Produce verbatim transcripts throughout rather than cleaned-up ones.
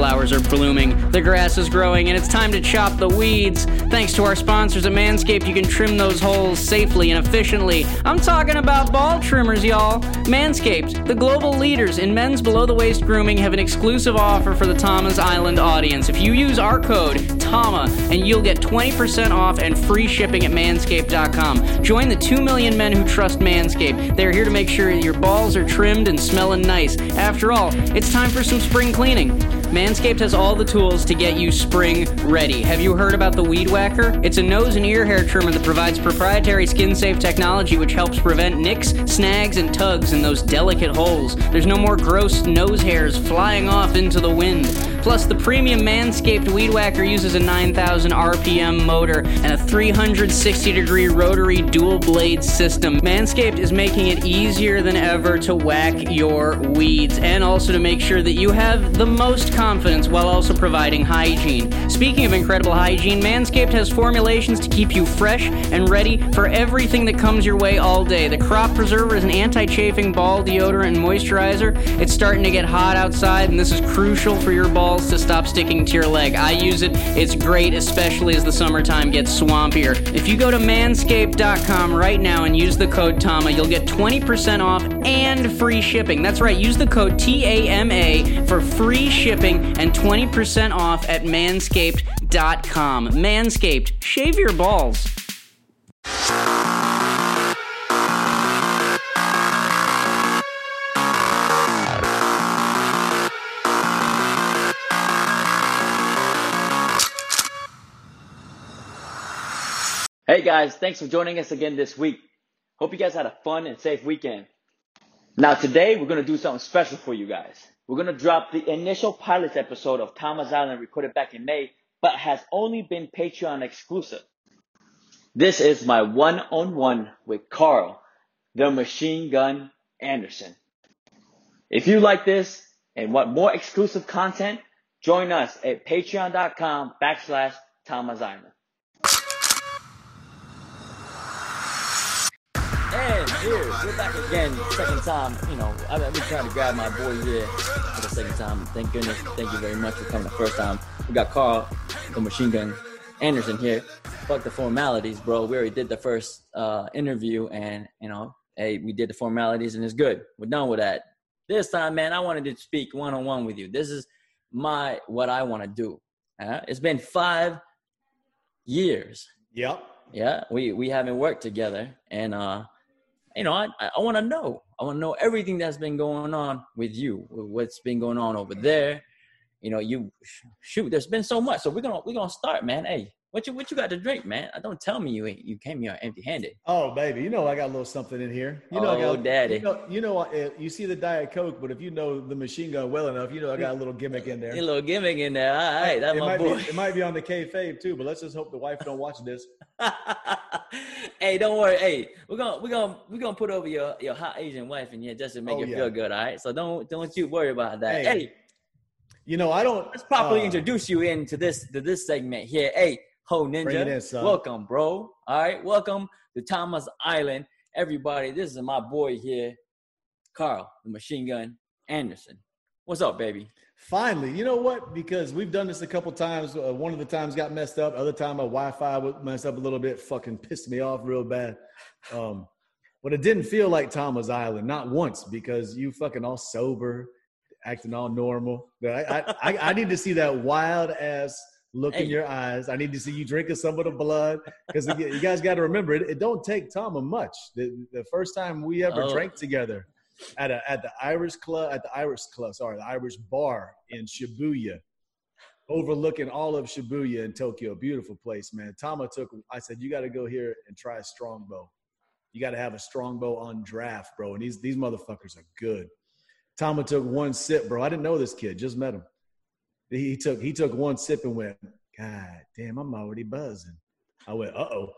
flowers are blooming, the grass is growing, and it's time to chop the weeds. Thanks to our sponsors at Manscaped, you can trim those holes safely and efficiently. I'm talking about ball trimmers, y'all. Manscaped, the global leaders in men's below-the-waist grooming, have an exclusive offer for the Tama's Island audience. If you use our code, TAMA, and you'll get twenty percent off and free shipping at manscaped dot com. Join the two million men who trust Manscaped. They're here to make sure your balls are trimmed and smelling nice. After all, it's time for some spring cleaning. Manscaped has all the tools to get you spring ready. Have you heard about the Weed Whacker? It's a nose and ear hair trimmer that provides proprietary skin-safe technology which helps prevent nicks, snags, and tugs in those delicate holes. There's no more gross nose hairs flying off into the wind. Plus, the premium Manscaped Weed Whacker uses a nine thousand R P M motor and a three hundred sixty degree rotary dual blade system. Manscaped is making it easier than ever to whack your weeds, and also to make sure that you have the most confidence while also providing hygiene. Speaking of incredible hygiene, Manscaped has formulations to keep you fresh and ready for everything that comes your way all day. The Crop Preserver is an anti-chafing ball deodorant and moisturizer. It's starting to get hot outside, and this is crucial for your balls to stop sticking to your leg. I use it. It's great, especially as the summertime gets swampier. If you go to manscaped dot com right now and use the code TAMA, you'll get twenty percent off and free shipping. That's right. Use the code T A M A for free shipping and twenty percent off at manscaped dot com. Manscaped. Shave your balls. Hey guys, thanks for joining us again this week. Hope you guys had a fun and safe weekend. Now today, we're going to do something special for you guys. We're going to drop the initial pilot episode of Tama's Island recorded back in May, but has only been Patreon exclusive. This is my one-on-one with Carl, the Machine Gun Anderson. If you like this and want more exclusive content, join us at patreon dot com backslash Tama's Island. And here, we're back again, second time. You know, I've, I've been trying to grab my boy here for the second time. Thank goodness. Thank you very much for coming the first time. We got Carl, the Machine Gun Anderson here. Fuck the formalities, bro. We already did the first uh, interview, and, you know, hey, we did the formalities, and it's good. We're done with that. This time, man, I wanted to speak one-on-one with you. This is my, what I want to do. Uh, it's been five years. Yep. Yeah, we, we haven't worked together, and, uh, you know, I, I want to know. I want to know everything that's been going on with you, what's been going on over there. You know, you shoot. There's been so much, so we're gonna we're gonna start, man. Hey, what you what you got to drink, man? Don't tell me you you came here empty-handed. Oh, baby, you know I got a little something in here. You know, oh, I got, daddy. You know, you know, you see the Diet Coke, but if you know the Machine Gun well enough, you know I got a little gimmick in there. A little gimmick in there. All right, that's it my might boy. Be, it might be on the kayfabe too, but let's just hope the wife don't watch this. Hey, don't worry. Hey, we're gonna we're gonna we're gonna put over your, your hot Asian wife in here just to make oh, her yeah. feel good. All right, so don't don't you worry about that. Hey, hey you know I don't. Let's properly uh, introduce you into this to this segment here. Hey, Ho Ninja, in, welcome, bro. All right, welcome to Tama's Island, everybody. This is my boy here, Carl, the Machine Gun Anderson. What's up, baby? Finally, you know what? Because we've done this a couple times. Uh, one of the times got messed up. Other time my Wi-Fi would mess up a little bit. Fucking pissed me off real bad. Um, but it didn't feel like Tama's Island, not once, because you fucking all sober, acting all normal. I, I, I, I need to see that wild ass look hey. in your eyes. I need to see you drinking some of the blood, because you guys got to remember it. It don't take Tama much. The, the first time we ever oh. drank together. At a, at the Irish club, at the Irish club, sorry, the Irish bar in Shibuya, overlooking all of Shibuya in Tokyo. Beautiful place, man. Tama took, I said, you got to go here and try a Strongbow. You got to have a Strongbow on draft, bro. And these, these motherfuckers are good. Tama took one sip, bro. I didn't know this kid, just met him. He took, he took one sip and went, God damn, I'm already buzzing. I went, uh-oh.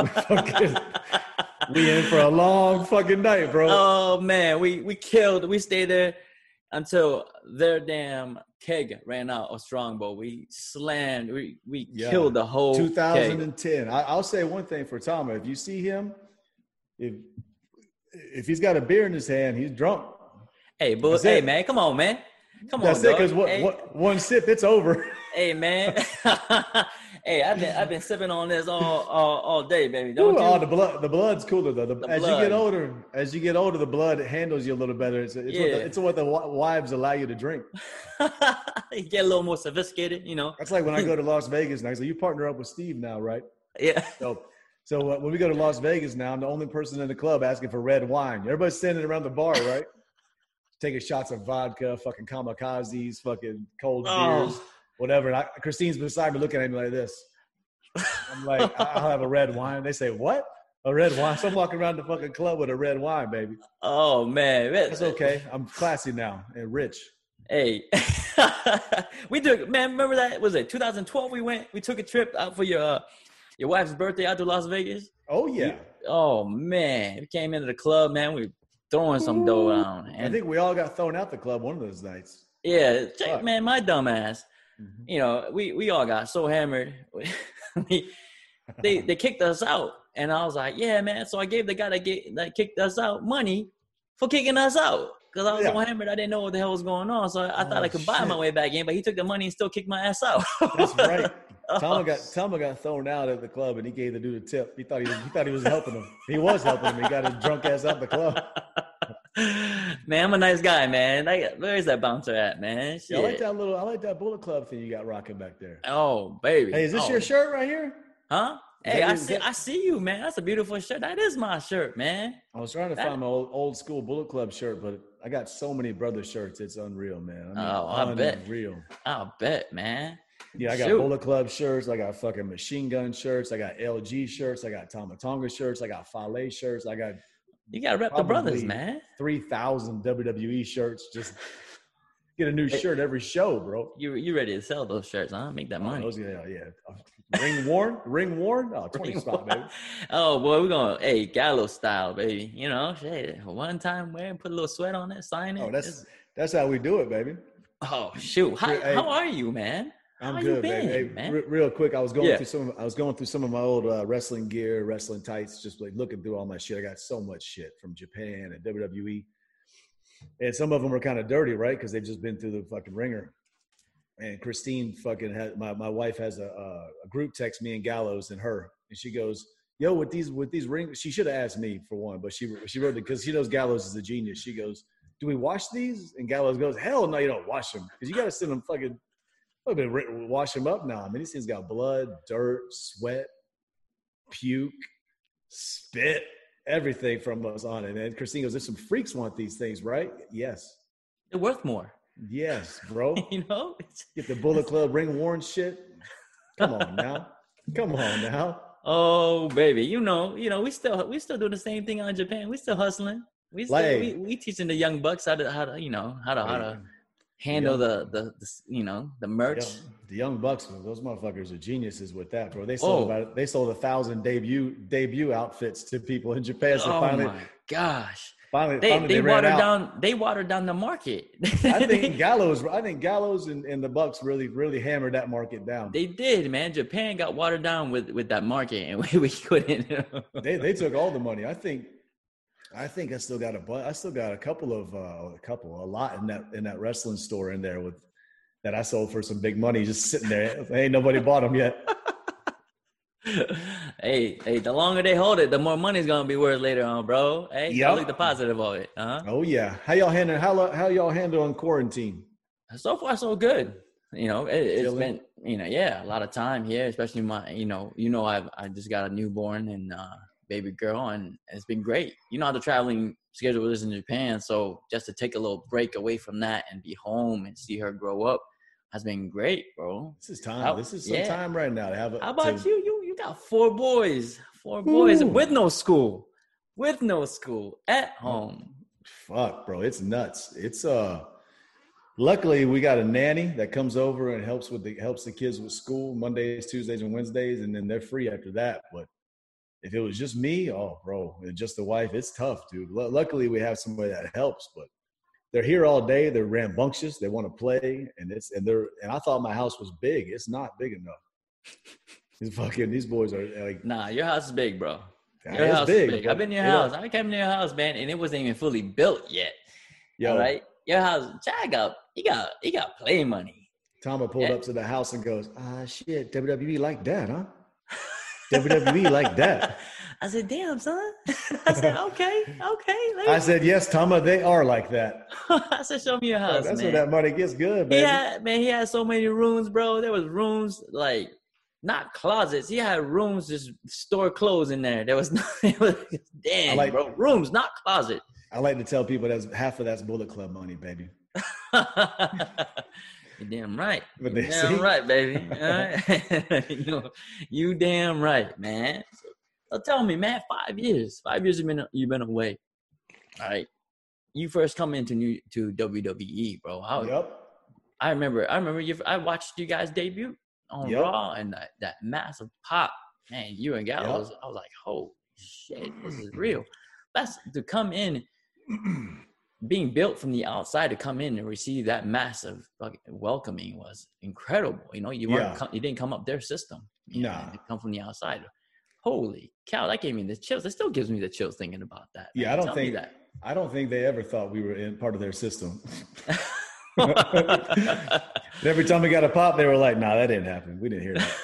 We in for a long fucking night, bro. Oh man, we we killed. We stayed there until their damn keg ran out of Strongbow. We slammed. We we yeah. killed the whole. twenty ten. I, I'll say one thing for Tama. If you see him, if if he's got a beer in his hand, he's drunk. Hey, but hey, man, come on, man. Come That's on, it, dog. because what, Hey, what, one sip, it's over. hey, man. Hey, I've been I've been sipping on this all all, all day, baby. Don't Ooh, you? oh, the blood, the blood's cooler though. The, The as you get blood. older, as you get older, the blood handles you a little better. It's, it's, Yeah. what, the, it's what the wi- wives allow you to drink. You get a little more sophisticated, you know. That's like when I go to Las Vegas now. So you partner up with Steve now, right? Yeah. So, so uh, when we go to Las Vegas now, I'm the only person in the club asking for red wine. Everybody's standing around the bar, right? Taking shots of vodka, fucking kamikazes, fucking cold Oh. beers, whatever. And I, Christine's beside me looking at me like this. I'm like, I'll have a red wine. They say, what? A red wine? So I'm walking around the fucking club with a red wine, baby. Oh man, That's okay. I'm classy now and rich. Hey, we took man. Remember that? Was it twenty twelve? We went. We took a trip out for your uh, your wife's birthday out to Las Vegas. Oh, yeah. Oh man, we came into the club, man. We throwing some dough down. I think we all got thrown out the club one of those nights. Yeah, check, Fuck. man, my dumb ass. Mhm. You know, we, we all got so hammered. we, they they kicked us out, and I was like, yeah, man. So I gave the guy that get that kicked us out money for kicking us out because I was Yeah. so hammered. I didn't know what the hell was going on. So I, I thought Oh, I could buy my shit. way back in, but he took the money and still kicked my ass out. That's right. Tama got Tama got thrown out at the club, and he gave the dude a tip. He thought he was, he thought he was helping him. He was helping him. He got his drunk ass out the club. Man, I'm a nice guy, man. Like, where's that bouncer at, man? Yeah, I like Shit. that little. I like that Bullet Club thing you got rocking back there. Oh, baby. Hey, is this Oh. your shirt right here? Huh? Is Hey, that I your- is see, that- I see you, man. That's a beautiful shirt. That is my shirt, man. I was trying to That- find my old, old school Bullet Club shirt, but I got so many brother shirts. It's unreal, man. I mean, Oh, I bet. unreal. I'll bet, man. Yeah, I got Shoot. Bullet Club shirts. I got fucking machine gun shirts. I got L G shirts. I got Tama Tonga shirts. I got Fale shirts. I got You gotta rep the brothers, Probably. man. three thousand W W E shirts. Just get a new Hey. shirt every show, bro. You you ready to sell those shirts, huh? Make that Oh, money. those- yeah, yeah. Ring worn, ring worn. Oh, twenty spot, baby. Oh boy, we're going hey Gallo style, baby. You know, shit. One time wear and put a little sweat on it, sign it. Oh, that's It's- that's how we do it, baby. oh shoot. How, Hey. how are you, man? I'm How you good, been, baby. Hey, man? re- real quick, I was going Yeah. through some. I was going through some of my old uh, wrestling gear, wrestling tights, just like looking through all my shit. I got so much shit from Japan and W W E, and some of them are kind of dirty, right? Because they've just been through the fucking ringer. And Christine fucking had my, my wife has a, a, a group text me and Gallows and her, and she goes, "Yo, with these with these rings," she should have asked me for one, but she she wrote it because she knows Gallows is a genius. She goes, "Do we wash these?" And Gallows goes, "Hell no, you don't wash them because you got to send them fucking." I've been re- wash them up now. I mean, these things got blood, dirt, sweat, puke, spit, everything from us on it. And Christine goes, "There's some freaks want these things, right?" Yes, They're worth more. yes, bro. You know? It's- Get the Bullet Club ring worn shit. Come on now, come on now. Oh baby, you know, you know, we still we still do the same thing out in Japan. We still hustling. We still Like- we, we teaching the young bucks how to how to you know how to how to handle the, the the you know the merch. Young- the young bucks, those motherfuckers are geniuses with that, bro. They sold Oh. about they sold a thousand debut debut outfits to people in Japan. So Oh finally, my gosh, finally, they finally they, they, ran watered out. down they watered down the market. I think Gallows, I think Gallows and, and the Bucks really, really hammered that market down. they did, man. Japan got watered down with with that market, and we, we couldn't. They they took all the money. I think, I think I still got a bu- I still got a couple of uh, a couple a lot in that in that wrestling store in there with that I sold for some big money, just sitting there. Ain't nobody bought them yet. hey, hey, the longer they hold it, the more money's gonna be worth later on, bro. Hey, Yup. look the positive of it, huh? Oh yeah, how y'all handling how how y'all handling quarantine? So far, so good. You know, it, it's Chilling. been, you know, yeah, a lot of time here, especially my, you know, you know, I've, I just got a newborn and uh, baby girl, and it's been great. You know how the traveling schedule is in Japan. So just to take a little break away from that and be home and see her grow up has been great, bro. This is time. How- this is some yeah. time right now to have. A, How about to- you? You, you got four boys, four boys Ooh. with no school, with no school at home. Fuck, bro, it's nuts. It's uh. Luckily, we got a nanny that comes over and helps with the helps the kids with school Mondays, Tuesdays, and Wednesdays, and then they're free after that. But if it was just me, oh, bro, and just the wife, it's tough, dude. Lu luckily, we have somebody that helps, but they're here all day. They're rambunctious. They want to play, and it's and they're and I thought my house was big. It's not big enough. These fucking these boys are like, Nah, your house is big, bro. yeah, Your it's house big. is big. but I've been to your it house. don't- I came to your house, man, and it wasn't even fully built yet. Yo, All right. your house, Chad got, he got, he got play money. Tama pulled Yeah. up to the house and goes, ah, shit, W W E like that, huh? W W E like that. I said, damn, son. I said, okay, okay. I said, yes, Tama, they are like that. I said, show me your house, That's man. where that money gets good, He baby. had, man, he had so many rooms, bro. There was rooms like not closets. He had rooms just store clothes in there. There was no, it was, damn, I like- bro. Rooms, not closet. I like to tell people that's half of that's Bullet Club money, baby. You damn right. But You they damn see- right, baby. All right? you, know, you damn right, man. So, so tell me, man, five years. Five years you've been you've been away. All right. You first come into new to W W E, bro. How, Yep. I remember I remember you I watched you guys debut on Yep. Raw and that, that massive pop. Man, you and Gallows, I was like, holy shit, this is real. That's to come in being built from the outside to come in and receive that massive fucking welcoming was incredible. You know, you weren't Yeah. com- you didn't come up their system. You know, Nah. you come from the outside. Holy cow, that gave me the chills. It still gives me the chills thinking about that. Yeah, man. I don't Tell me think that. I don't think they ever thought we were in part of their system. And every time we got a pop, they were like, "Nah, that didn't happen. We didn't hear that."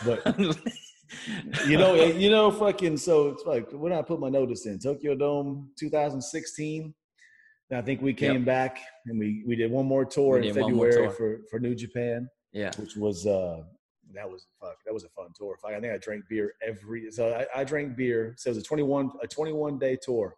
But you know, you know, fucking. So it's like when I put my notice in Tokyo Dome twenty sixteen. I think we came Yep. back and we we did one more tour We in did one more February tour. for for New Japan, yeah. which was uh that was fuck that was a fun tour. Fuck, I think I drank beer every so I, I drank beer. So it was a twenty-one a twenty-one day tour.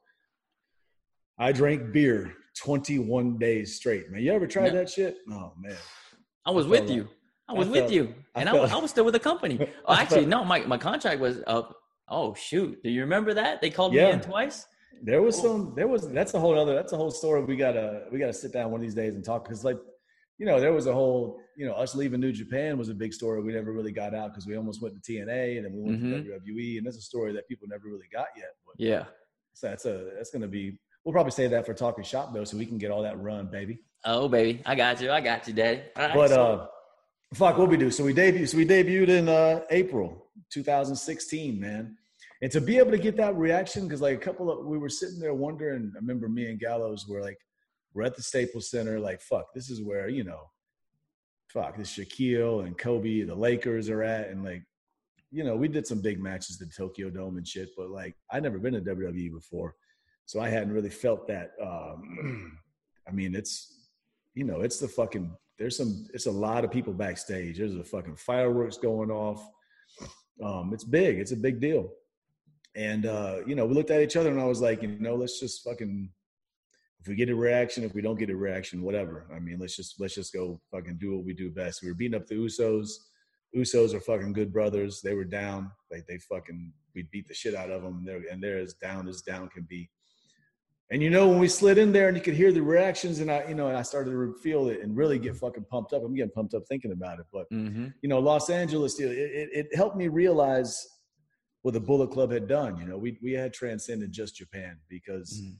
I drank beer twenty-one days straight, man. You ever tried Yeah. that shit? Oh man. I was I with felt you. like- I was I with felt- you. I And I, felt- was, I was still with the company. Oh, I actually, felt- no, my, my contract was up. Oh, shoot. Do you remember that? They called Yeah. me in twice? There was Oh. some. There was. That's a whole other. That's a whole story. We gotta. We gotta sit down one of these days and talk. Because like, you know, there was a whole. You know, us leaving New Japan was a big story. We never really got out because we almost went to T N A and then we went Mhm. to W W E, and that's a story that people never really got yet. But Yeah. so that's a. That's gonna be. We'll probably say that for talking shop though, so we can get all that run, baby. Oh, baby. I got you. I got you, Daddy. All right, But so- uh, fuck, what we do? So we debuted. So we debuted in uh, April twenty sixteen, man. And to be able to get that reaction, because like a couple of we were sitting there wondering. I remember me and Gallows were like, we're at the Staples Center, like, fuck, this is where you know, fuck, this Shaquille and Kobe, the Lakers are at, and like, you know, we did some big matches at the Tokyo Dome and shit, but like, I'd never been to W W E before, so I hadn't really felt that. Um, I mean, it's, you know, it's the fucking. There's some, it's a lot of people backstage. There's a fucking fireworks going off. Um, it's big. It's a big deal. And, uh, you know, we looked at each other and I was like, you know, let's just fucking, if we get a reaction, if we don't get a reaction, whatever. I mean, let's just, let's just go fucking do what we do best. We were beating up the Usos. Usos are fucking good brothers. They were down. Like they fucking, we beat the shit out of them. They're, and they're as down as down can be. And you know, when we slid in there and you could hear the reactions and I, you know, and I started to feel it and really get fucking pumped up. I'm getting pumped up thinking about it. But, Mhm. you know, Los Angeles, it, it, it helped me realize what the Bullet Club had done. You know, we, we had transcended just Japan because Mhm.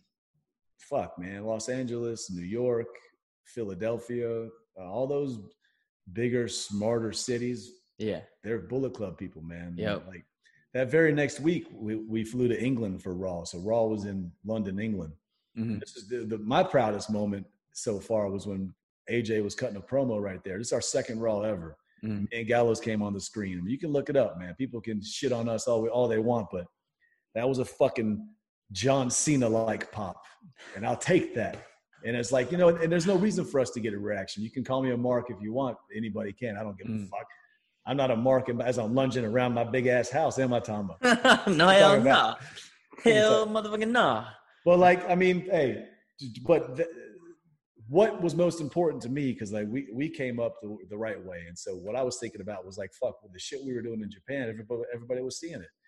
fuck, man, Los Angeles, New York, Philadelphia, uh, all those bigger, smarter cities, Yeah. they're Bullet Club people, man. Yep. Like that very next week, we, we flew to England for Raw. So Raw was in London, England. Mhm. This is the, the, my proudest moment so far was when A J was cutting a promo right there. This is our second Raw ever. Mhm. Me and Gallows came on the screen. I mean, you can look it up, man. People can shit on us all, all they want, but that was a fucking John Cena-like pop. And I'll take that. And it's like, you know, and there's no reason for us to get a reaction. You can call me a mark if you want. Anybody can. I don't give Mm. a fuck. I'm not a mark as I'm lunging around my big-ass house. Am I, Tom? no, hell talking nah. about- Hell motherfucking nah. Well, like, I mean, hey, but the, what was most important to me, because like we, we came up the, the right way. And so what I was thinking about was like, fuck, with the shit we were doing in Japan, everybody, everybody was seeing it.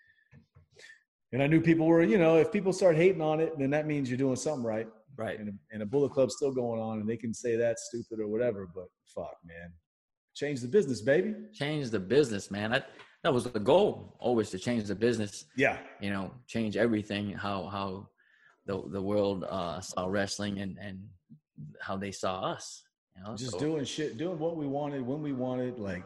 And I knew people were, you know, if people start hating on it, then that means you're doing something right. Right. And, and a Bullet Club's still going on and they can say that's stupid or whatever, but fuck, man. Change the business, baby. Change the business, man. That that was the goal, always to change the business. Yeah. You know, change everything. How how the the world uh, saw wrestling and and how they saw us. You know, Just so, doing shit, doing what we wanted, when we wanted. Like,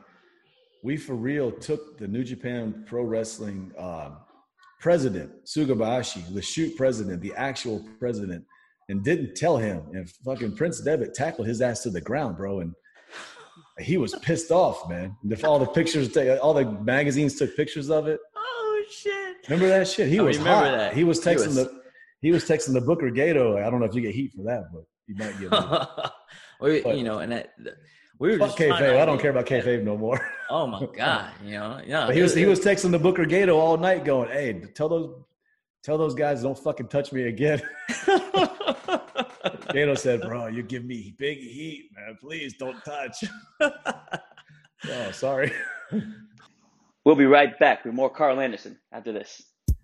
we for real took the New Japan Pro Wrestling uh, president, Sugabayashi, the shoot president, the actual president, and didn't tell him. And fucking Prince Devitt tackled his ass to the ground, bro. And he was pissed off, man. If all the pictures, all the magazines took pictures of it. Oh shit! Remember that shit? He I was remember hot. that. He was texting He was- the he was texting the Booker Gato. I don't know if you get heat for that, but you might get. we, But- you know, and that, we were Fuck just trying kayfabe. to- I don't care about kayfabe no more. Oh my god, you know, yeah. But he was he was texting the Booker Gato all night, going, "Hey, tell those tell those guys don't fucking touch me again." Gato said, "Bro, you give me big heat, man. Please don't touch." Oh, sorry. We'll be right back with more Carl Anderson after this.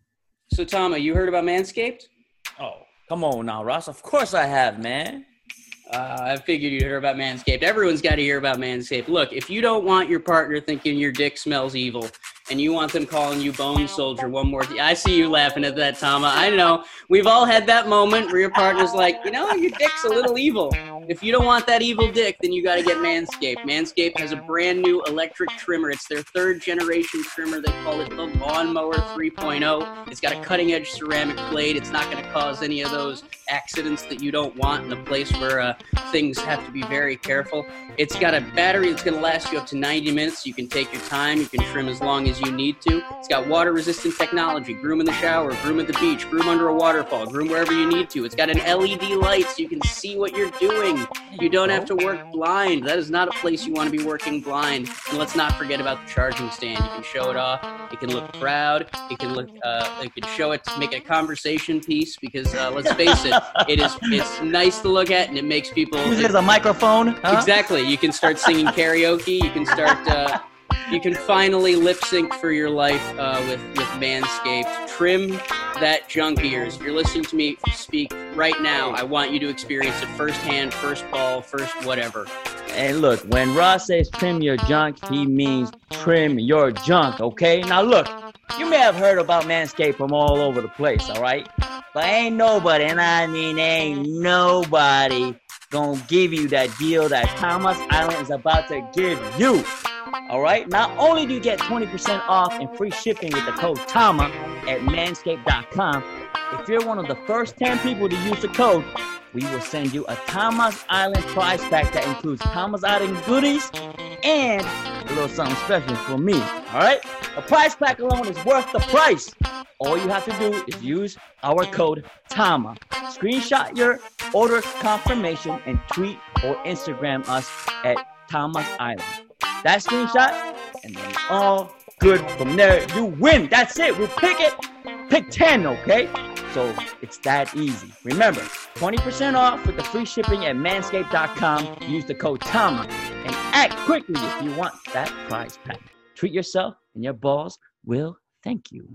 So, Tama, you heard about Manscaped? Oh, come on now, Ross. Of course I have, man. Uh, I figured you'd hear about Manscaped. Everyone's got to hear about Manscaped. Look, if you don't want your partner thinking your dick smells evil and you want them calling you Bone Soldier one more time, I see you laughing at that, Tama. I know. We've all had that moment where your partner's like, you know, your dick's a little evil. If you don't want that evil dick, then you got to get Manscaped. Manscaped has a brand new electric trimmer. It's their third generation trimmer. They call it the Lawnmower three point oh. It's got a cutting edge ceramic blade. It's not going to cause any of those accidents that you don't want in a place where uh, things have to be very careful. It's got a battery that's going to last you up to ninety minutes. You can take your time. You can trim as long as you need to. It's got water resistant technology. Groom in the shower, groom at the beach, groom under a waterfall, groom wherever you need to. It's got an L E D light so you can see what you're doing. You don't have to work blind. That is not a place you want to be working blind. And let's not forget about the charging stand. You can show it off. It can look proud. It can look. Uh, it can show it to make a conversation piece because uh, let's face it, it is. It's nice to look at and it makes people. Use it as a microphone. Huh? Exactly. You can start singing karaoke. You can start. Uh, you can finally lip sync for your life uh, with with Manscaped. Trim that junk ears. If you're listening to me speak right now, I want you to experience it firsthand, first ball, first whatever. And look, when Ross says trim your junk, he means trim your junk, okay? Now look, you may have heard about Manscaped from all over the place, all right? But ain't nobody, and I mean ain't nobody, gonna give you that deal that Thomas Island is about to give you. All right? Not only do you get twenty percent off and free shipping with the code TAMA at manscaped dot com, if you're one of the first ten people to use the code, we will send you a Thomas Island prize pack that includes Thomas Island goodies and a little something special for me. All right? The prize pack alone is worth the price. All you have to do is use our code TAMA. Screenshot your order confirmation and tweet or Instagram us at Thomas Island. That screenshot, and then all good from there. You win. That's it. We'll pick it. Pick ten, okay? So it's that easy. Remember, twenty percent off with the free shipping at manscaped dot com. Use the code TAMA and act quickly if you want that prize pack. Treat yourself and your balls will thank you.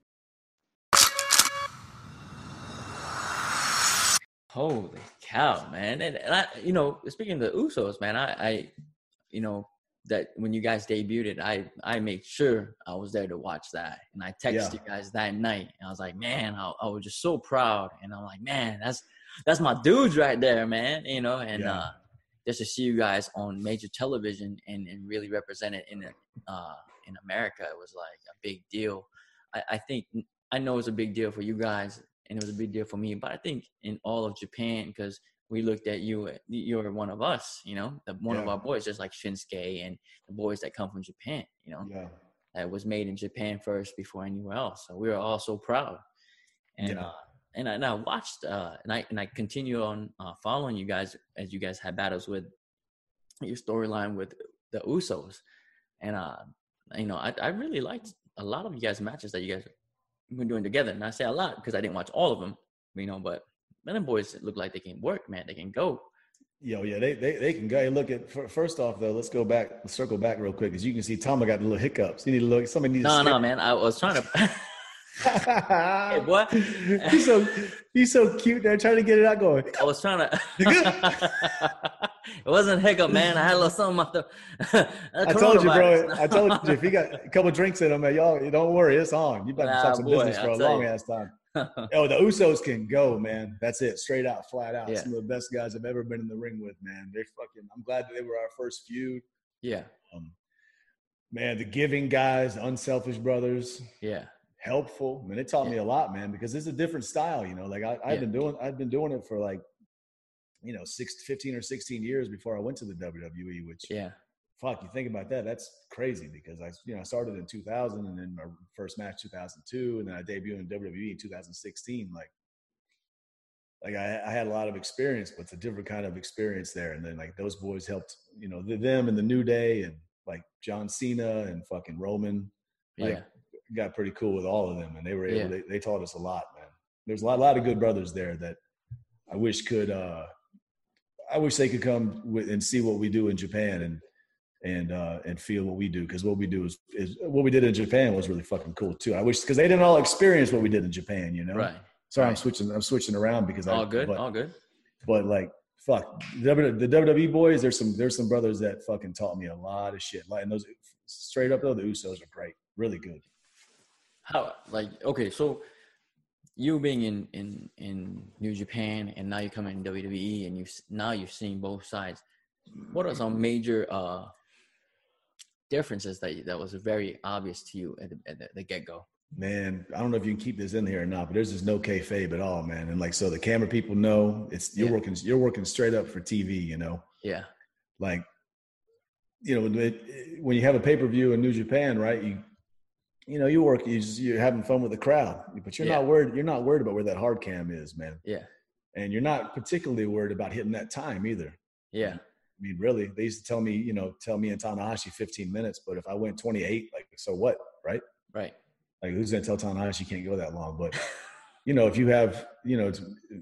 Holy cow, man. And, and I, you know, speaking of the Usos, man, I, I, you know, that when you guys debuted it, I, I made sure I was there to watch that. And I texted Yeah. you guys that night. And I was like, man, I, I was just so proud. And I'm like, man, that's, that's my dudes right there, man. You know, and, Yeah. uh, just to see you guys on major television and, and really represent it in, uh, in America, it was like a big deal. I, I think, I know it's a big deal for you guys and it was a big deal for me, but I think in all of Japan, because we looked at you, you're one of us, you know, the, one of Yeah. our boys, just like Shinsuke and the boys that come from Japan, you know, Yeah. that was made in Japan first before anywhere else. So we were all so proud. And, Yeah. uh, and I, and I watched, uh, and I, and I continue on uh, following you guys as you guys had battles with your storyline with the Usos. And, uh, you know, I, I really liked a lot of you guys' matches that you guys been doing together. And I say a lot because I didn't watch all of them, you know, but them boys look like they can work, man. They can go. Yo, yeah, they, they they can go. Hey, look at first off though. Let's go back, let's circle back real quick, as you can see, Tama got the little hiccups. You need to look. Somebody needs. No, to no, man. I was trying to. Hey, what? he's so he's so cute there, trying to get it out going. I was trying to. It wasn't hiccup, man. I had a little something off the. I told you, bro. I told you, if you got a couple drinks in them, man, y'all, don't worry, it's on. You've been Nah, talking some boy, business for I'll a tell long you. ass time. Oh, the Usos can go, man. That's it, straight out, flat out. Yeah. Some of the best guys I've ever been in the ring with, man. They fucking. I'm glad that they were our first feud. Yeah, Um, man, the Giving guys, the Unselfish Brothers, yeah. helpful. I mean, it taught Yeah. me a lot, man, because it's a different style, you know, like I, I've Yeah. been doing, I've been doing it for like, you know, six, fifteen or sixteen years before I went to the W W E, which Yeah. fuck, you think about that, that's crazy because I, you know, I started in two thousand and then my first match two thousand two, and then I debuted in W W E in two thousand sixteen. Like, like I, I had a lot of experience, but it's a different kind of experience there. And then like those boys helped, you know, the, them and the New Day and like John Cena and fucking Roman, like Yeah. got pretty cool with all of them. And they were able, Yeah. they, they taught us a lot, man. There's a lot, a lot of good brothers there that I wish could, uh, I wish they could come with and see what we do in Japan and, and, uh, and feel what we do. Cause what we do is, is what we did in Japan was really fucking cool too. I wish, cause they didn't all experience what we did in Japan, you know? Right. Sorry, right. I'm switching, I'm switching around because All I, good. but, all good. but like, fuck the W W E boys. There's some, there's some brothers that fucking taught me a lot of shit. Like, and those straight up though, the Usos are great. Really good. How, like, okay, so you being in, in, in New Japan and now you're coming in W W E and you now you're seeing both sides. What are some major uh, differences that that was very obvious to you at the, at the, the get-go? Man, I don't know if you can keep this in here or not, but there's just no kayfabe at all, man. And like, so the camera people know it's you're Yeah. working, you're working straight up for T V, you know. Yeah. Like, you know, it, when you have a pay-per-view in New Japan, right? You, you know, you work, you just, you're having fun with the crowd, but you're Yeah. not worried. You're not worried about where that hard cam is, man. Yeah. And you're not particularly worried about hitting that time either. Yeah. I mean, really, they used to tell me, you know, tell me and Tanahashi fifteen minutes, but if I went twenty-eight, like, so what, right? Right. Like, who's going to tell Tanahashi you can't go that long? But, you know, if you have, you know,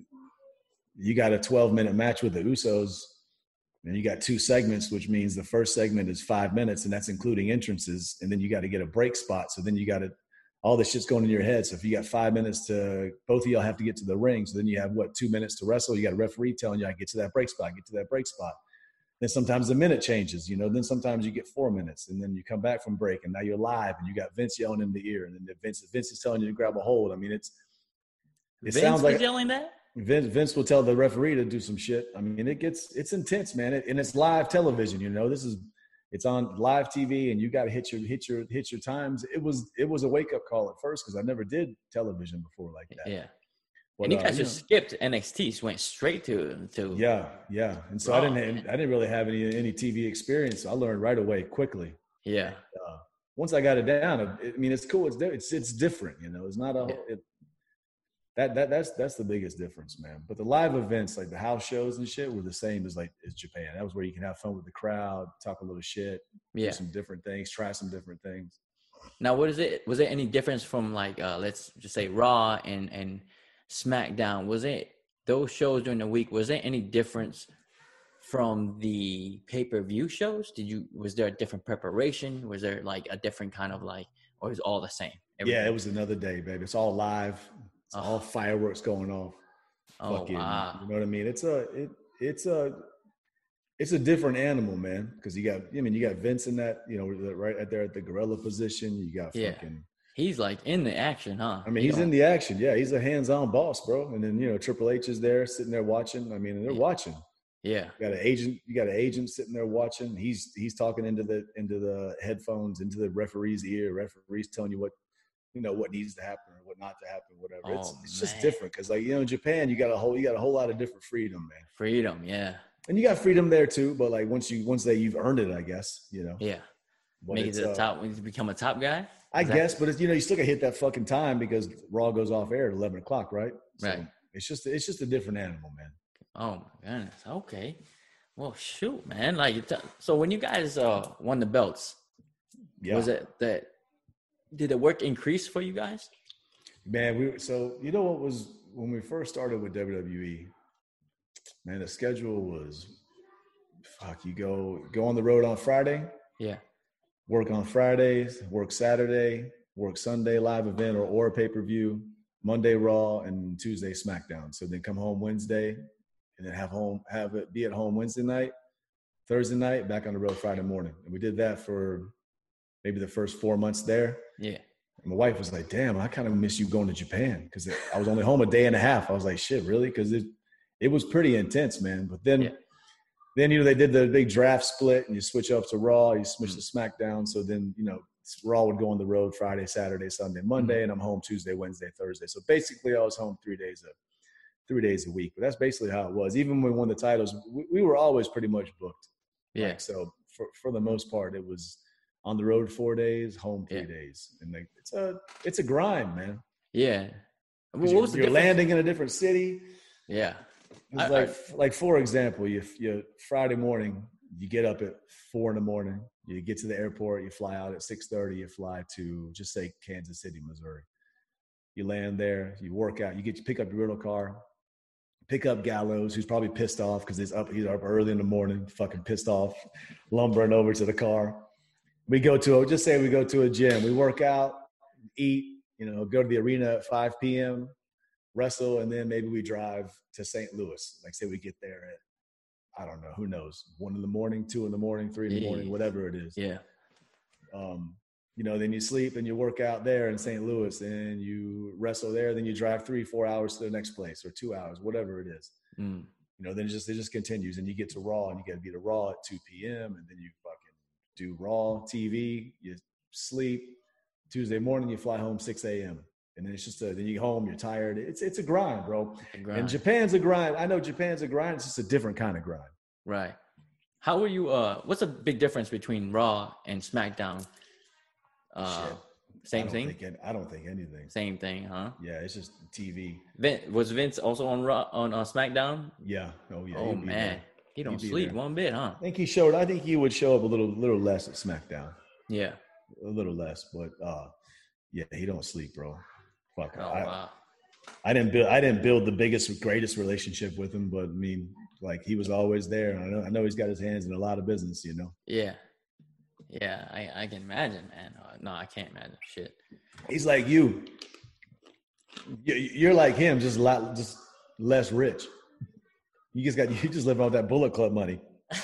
you got a twelve-minute match with the Usos, and you got two segments, which means the first segment is five minutes, and that's including entrances, and then you got to get a break spot. So then you got to – all this shit's going in your head. So if you got five minutes to – both of y'all have to get to the ring. So then you have, what, two minutes to wrestle. You got a referee telling you, I get to that break spot, get to that break spot. Then sometimes the minute changes, you know. Then sometimes you get four minutes, and then you come back from break, and now you're live, and you got Vince yelling in the ear, and then Vince Vince is telling you to grab a hold. I mean, it's it Vince sounds like was yelling that? Vince Vince will tell the referee to do some shit. I mean, it gets it's intense, man, it, and it's live television. You know, this is it's on live T V, and you got to hit your hit your hit your times. It was it was a wake up call at first because I never did television before like that. Yeah. But, and you uh, guys you just know, skipped N X T, so went straight to to yeah, yeah, and so Raw, I didn't man. I didn't really have any any T V experience. So I learned right away quickly. yeah. Uh, once I got it down, I mean, it's cool. It's di- it's it's different, you know. It's not a Yeah. it, that that that's that's the biggest difference, man. But the live events, like the house shows and shit, were the same as like as Japan. That was where you can have fun with the crowd, talk a little shit, Yeah. do some different things, try some different things. Now, what is it? Was there any difference from like uh, let's just say Raw and and SmackDown? Was it those shows during the week? Was there any difference from the pay per view shows? Did you was there a different preparation? Was there like a different kind of like, or was it all the same? Yeah, it was another day, baby. It's all live. It's Oh. all fireworks going off. Oh Fucking, wow! you know what I mean? It's a it it's a it's a different animal, man. Because you got, I mean, you got Vince in that, you know, right out there at the gorilla position. You got Yeah. fucking. He's like in the action, huh? I mean, He he's don't- in the action. Yeah, he's a hands-on boss, bro. And then, you know, Triple H is there sitting there watching. I mean, they're Yeah. watching. Yeah, You got an agent. You got an agent sitting there watching. He's he's talking into the into the headphones, into the referee's ear. Referee's telling you what, you know, what needs to happen or what not to happen, whatever. it's Oh, it's just man. different because, like, you know, in Japan, you got a whole you got a whole lot of different freedom, man. freedom. Yeah, And you got freedom there too, but like once you once they you've earned it, I guess, you know. yeah. But Make it it's, to the uh, top when you become a top guy. I Is that- guess, but it's, you know, you still got to hit that fucking time because Raw goes off air at eleven o'clock, right? So Right. It's just it's just a different animal, man. Oh my goodness. Okay. Well, shoot, man. Like, t- so when you guys uh won the belts, Yeah, was it that? Did the work increase for you guys? man. We so you know what was when we first started with W W E, man. The schedule was fuck. You go go on the road on Friday, Yeah. work on Fridays, work Saturday, work Sunday live event or or pay per view, Monday Raw, and Tuesday SmackDown. So then come home Wednesday, and then have home have it be at home Wednesday night, Thursday night, back on the road Friday morning. And we did that for maybe the first four months there. Yeah. And my wife was like, "Damn, I kind of miss you going to Japan because I was only home a day and a half." I was like, "Shit, really?" Because it it was pretty intense, man. But then. Yeah. Then, you know, they did the big draft split and you switch up to Raw, you switch to SmackDown. So then, you know, Raw would go on the road Friday, Saturday, Sunday, Monday, mm-hmm. and I'm home Tuesday, Wednesday, Thursday. So basically, I was home three days a three days a week. But that's basically how it was. Even when we won the titles, we, we were always pretty much booked. Yeah. Like, so for for the most part, it was on the road four days, home three yeah. days, and like it's a it's a grind, man. Yeah. Well, what was you're, the you're landing in a different city. Yeah. It's I, like I, like for example, you you Friday morning, you get up at four in the morning. You get to the airport, you fly out at six thirty, you fly to, just say, Kansas City, Missouri. You land there, you work out, you get to pick up your rental car, pick up Gallows, who's probably pissed off because he's up, he's up early in the morning, fucking pissed off, lumbering over to the car. We go to, just say we go to a gym, we work out, eat, you know, go to the arena at five p.m., wrestle, and then maybe we drive to Saint Louis. Like, say we get there at, I don't know, who knows, one in the morning, two in the morning, three in the morning, whatever it is. Yeah. Um, you know, then you sleep and you work out there in Saint Louis, and you wrestle there, then you drive three, four hours to the next place, or two hours, whatever it is. Mm. You know, then it just it just continues, and you get to Raw, and you got to be to Raw at two p.m., and then you fucking do Raw T V, you sleep. Tuesday morning, you fly home six a.m. And then it's just a, then you get home, you're tired. It's it's a grind, bro. A grind. And Japan's a grind. I know Japan's a grind. It's just a different kind of grind. Right. How were you? Uh, what's the big difference between Raw and SmackDown? Uh, Shit. Same I thing. Think, I don't think anything. Same thing, huh? Yeah, it's just T V. Vince, was Vince also on Raw on uh, SmackDown? Yeah. Oh yeah. Oh man, there. he don't sleep there. One bit, huh? I think he showed. I think he would show up a little, little less at SmackDown. Yeah. A little less, but uh, yeah, he don't sleep, bro. Fuck. Oh, I, wow. I didn't build. I didn't build the biggest, greatest relationship with him, but I mean, like he was always there. I know. I know he's got his hands in a lot of business. You know. Yeah. Yeah, I, I can imagine, man. Uh, no, I can't imagine. Shit. He's like you. You're like him, just a lot, just less rich. You just got. You just live off that Bullet Club money.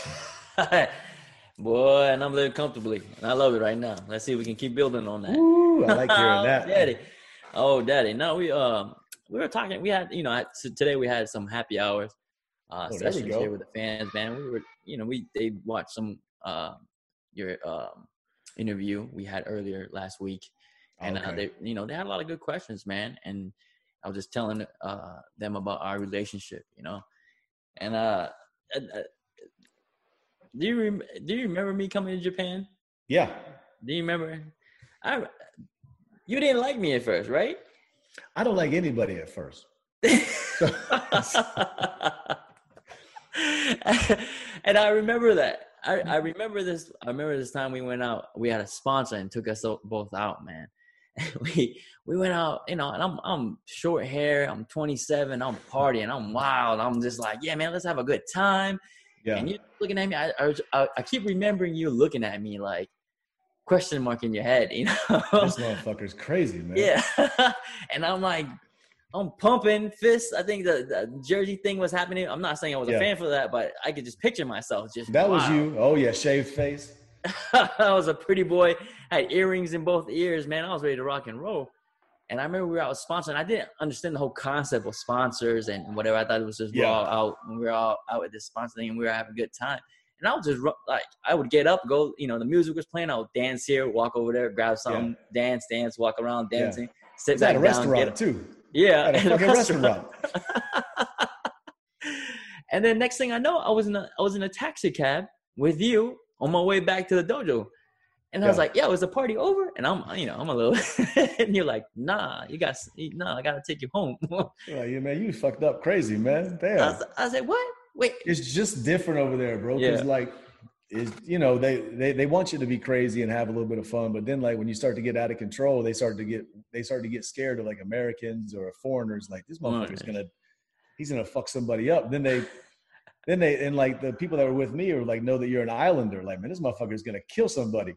Boy, and I'm living comfortably, and I love it right now. Let's see if we can keep building on that. Ooh, I like hearing oh, that, daddy. Oh, daddy. No, we um we were talking. We had you know so today we had some happy hours uh, oh, sessions here with the fans, man. We were you know we they watched some uh your um interview we had earlier last week, and okay. uh, they you know they had a lot of good questions, man. And I was just telling uh them about our relationship, you know, and uh. uh Do you rem- do you remember me coming to Japan? Yeah. Do you remember? I you didn't like me at first, right? I don't like anybody at first. And I remember that. I, I remember this. I remember this time we went out. We had a sponsor and took us both out, man. we we went out, you know, and I'm I'm short hair. I'm twenty-seven. I'm partying. I'm wild. I'm just like, yeah, man, let's have a good time. Yeah. And you're looking at me. I, I, was, I I keep remembering you looking at me like question mark in your head, you know. This motherfucker's crazy, man. Yeah. And I'm like, I'm pumping fists. I think the, the jersey thing was happening. I'm not saying I was yeah. a fan for that, but I could just picture myself just. That wow. was you. Oh yeah, shaved face. I was a pretty boy. Had earrings in both ears, man. I was ready to rock and roll. And I remember we were out sponsoring. I didn't understand the whole concept of sponsors and whatever. I thought it was just yeah. we're all out. We were all out at this sponsor thing, and we were having a good time. And I was just like, I would get up, go, you know, the music was playing. I would dance here, walk over there, grab something, yeah. dance, dance, walk around, dancing, yeah. sit it's back at a down. Restaurant get too. Yeah, at a fucking restaurant. restaurant. And then next thing I know, I was in a I was in a taxi cab with you on my way back to the dojo. And I yeah. was like, "Yeah, is the party over?" And I'm, you know, I'm a little, and you're like, "Nah, you got, nah, I gotta take you home." Yeah, yeah, man, you fucked up crazy, man. Damn. I was, I was like, "What? Wait." It's just different over there, bro. Because yeah. like, is you know they, they they want you to be crazy and have a little bit of fun, but then like when you start to get out of control, they start to get they start to get scared of like Americans or foreigners. Like this motherfucker's gonna, he's gonna fuck somebody up. Then they. Then they, and like the people that were with me are like, know that you're an islander. Like, man, this motherfucker's going to kill somebody.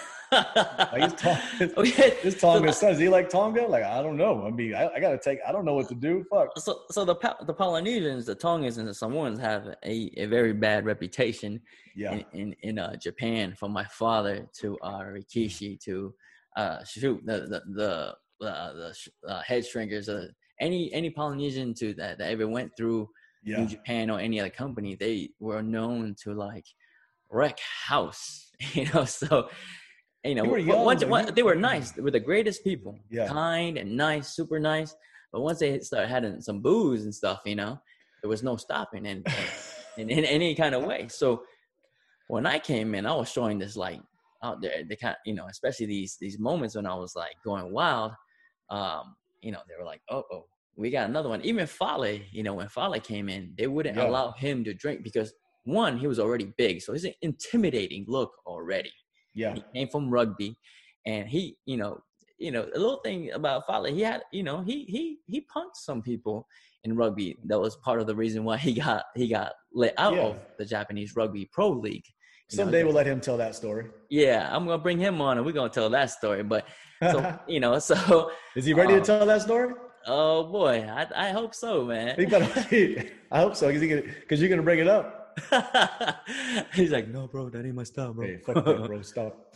Like, his, Tong, his, okay. his Tonga son, is he like Tonga? Like, I don't know. I mean, I, I got to take, I don't know what to do. Fuck. So, so the the Polynesians, the Tongans, and the Samoans have a, a very bad reputation yeah. in, in, in uh, Japan, from my father to uh, Rikishi to uh, shoot, the, the, the, uh, the uh, head shrinkers, uh, any, any Polynesian to that, that ever went through yeah. New Japan or any other company, they were known to like wreck house, you know. So you know, You were young, once, though. once, You- they were nice. They were the greatest people, Yeah. kind and nice, super nice. But once they started having some booze and stuff, you know, there was no stopping in, in, in any kind of way. So when I came in, I was showing this like out there, the kind, you know, especially these these moments when I was like going wild. Um, you know, they were like, oh, oh, we got another one. Even Fale, you know, when Fale came in, they wouldn't Yeah. allow him to drink because one, he was already big, so he's an intimidating look already. Yeah. He came from rugby, and he, you know, you know, a little thing about Fale, he had, you know, he he he punched some people in rugby. That was part of the reason why he got he got let out Yeah. of the Japanese Rugby Pro League. You know, Someday we'll let him tell that story. yeah, I'm gonna bring him on, and we're gonna tell that story. But so you know, so Is he ready uh, to tell that story? oh boy, I I hope so, man. He better, I hope so, because you're gonna bring it up. He's like, no, bro, that ain't my style, bro. Hey, fuck that, bro. Stop.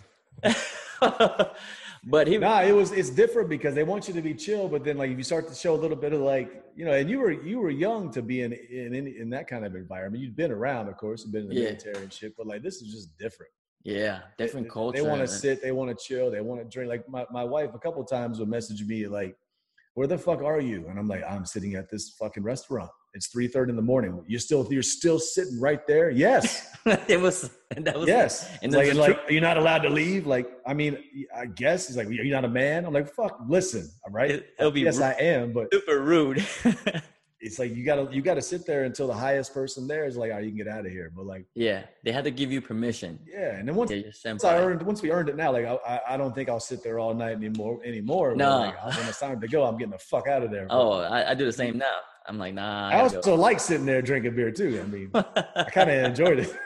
But he, Nah, it was it's different because they want you to be chill, but then like if you start to show a little bit of like, you know, and you were you were young to be in in in, in that kind of environment. You've been around, of course, you've been in the Yeah. military and shit, but like this is just different. yeah, different They- culture. They want to and- sit, they want to chill, they want to drink. Like my, my wife a couple of times would message me like, where the fuck are you? And I'm like, I'm sitting at this fucking restaurant. It's three thirty in the morning. You're still you're still sitting right there? Yes. it was that was Yes. and like, there's a like, are you not allowed to leave? Like, I mean, I guess he's like, are you not a man? I'm like, fuck, listen, all right. It- it'll be yes, ru- I am, but super rude. it's like you gotta you gotta sit there until the highest person there is like, oh, you can get out of here. But like, Yeah, they had to give you permission. yeah, and then once, Yeah, your once I senpai. earned once we earned it now, like I I- I don't think I'll sit there all night anymore anymore. But, No. like, when it's time to go, I'm getting the fuck out of there. Oh, I, I do the same now. I'm like, nah. I I gotta also like sitting there drinking beer too. I mean, go. I kind of enjoyed it.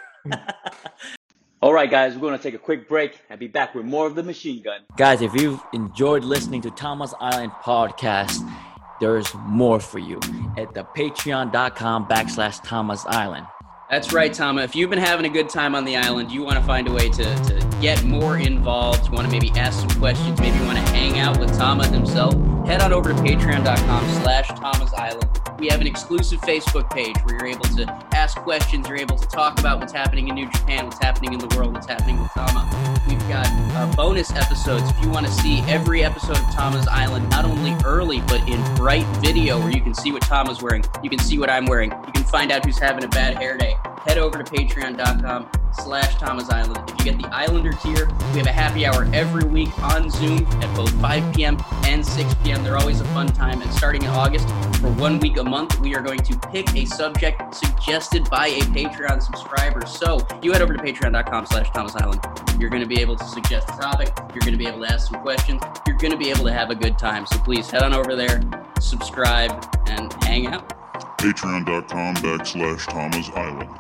All right, guys, we're going to take a quick break and be back with more of the Machine Gun. Guys, if you've enjoyed listening to Thomas Island Podcast, there's more for you at the patreon.com backslash Thomas Island. That's right, Tama. If you've been having a good time on the island, you want to find a way to, to get more involved, you want to maybe ask some questions, maybe you want to hang out with Tama himself, head on over to patreon.com slash Thomas Island. We have an exclusive Facebook page where you're able to ask questions, you're able to talk about what's happening in New Japan, what's happening in the world, what's happening with Tama. We've got uh, bonus episodes if you want to see every episode of Tama's Island, not only early, but in bright video where you can see what Tama's wearing, you can see what I'm wearing, you can find out who's having a bad hair day. Head over to patreon.com slash Thomas Island. If you get the Islander tier, we have a happy hour every week on Zoom at both five p.m. and six p.m. They're always a fun time. And starting in August, for one week a month, we are going to pick a subject suggested by a Patreon subscriber. So you head over to patreon.com slash Thomas Island. You're going to be able to suggest a topic. You're going to be able to ask some questions. You're going to be able to have a good time. So please head on over there, subscribe, and hang out. Patreon.com backslash Thomas Island.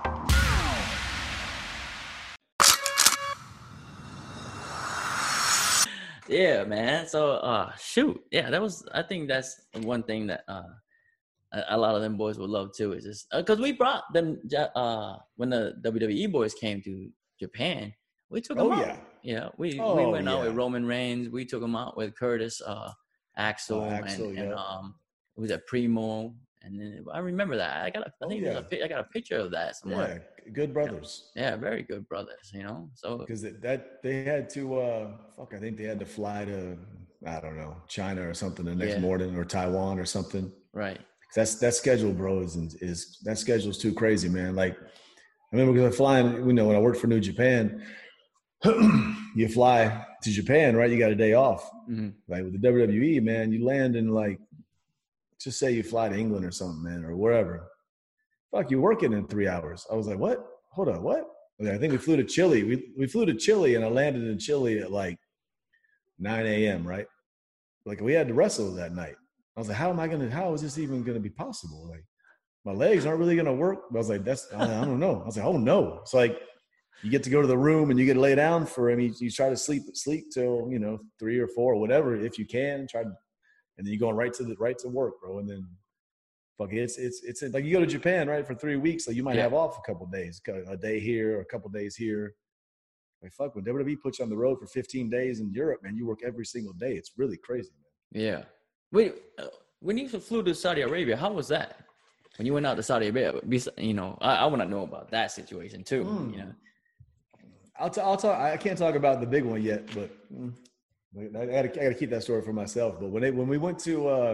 Yeah, man. So, uh, shoot. Yeah, that was, I think that's one thing that uh, a, a lot of them boys would love too. Is just because uh, we brought them, uh, when the W W E boys came to Japan, we took them Oh, out. yeah. Yeah, we, we Oh, went out yeah. with Roman Reigns. We took them out with Curtis, uh, Axel, Oh, Axel, and, yeah. and um, it was at Primo. And then I remember that. I got a, I Oh, think there's yeah. a, pic- I got a picture of that somewhere. Yeah, good brothers. Yeah, very good brothers, you know. So Because that they had to uh fuck, I think they had to fly to I don't know China or something the next Yeah. morning or Taiwan or something. right. That's that schedule, bro. Is is that schedule's too crazy, man. Like I remember because flying, you know, when I worked for New Japan, you fly to Japan, right? You got a day off. Mhm. Like with the W W E, man, you land in like, just say you fly to England or something, man, or wherever. Fuck, you're working in three hours. I was like, what? Hold on, what? Okay, I think we flew to Chile. We we flew to Chile, and I landed in Chile at like nine a.m., right? Like we had to wrestle that night. I was like, how am I gonna? How is this even gonna be possible? Like my legs aren't really gonna work. I was like, that's I, I don't know. I was like, oh no. It's like you get to go to the room and you get to lay down for him. You, you try to sleep sleep till you know three or four or whatever if you can. Try to, and then you're going right to the right to work, bro. And then fuck it, it's it's it's like you go to Japan, right, for three weeks. So you might Yeah. have off a couple of days, a day here, or a couple of days here. Like fuck, when W W E puts you on the road for fifteen days in Europe, man, you work every single day. It's really crazy, man. Yeah. Wait, uh, when you flew to Saudi Arabia, how was that? When you went out to Saudi Arabia, bes- you know, I, I want to know about that situation too. Mm. You know, I'll, t- I'll talk. I can't talk about the big one yet, but I got to I got to keep that story for myself. But when they when we went to uh,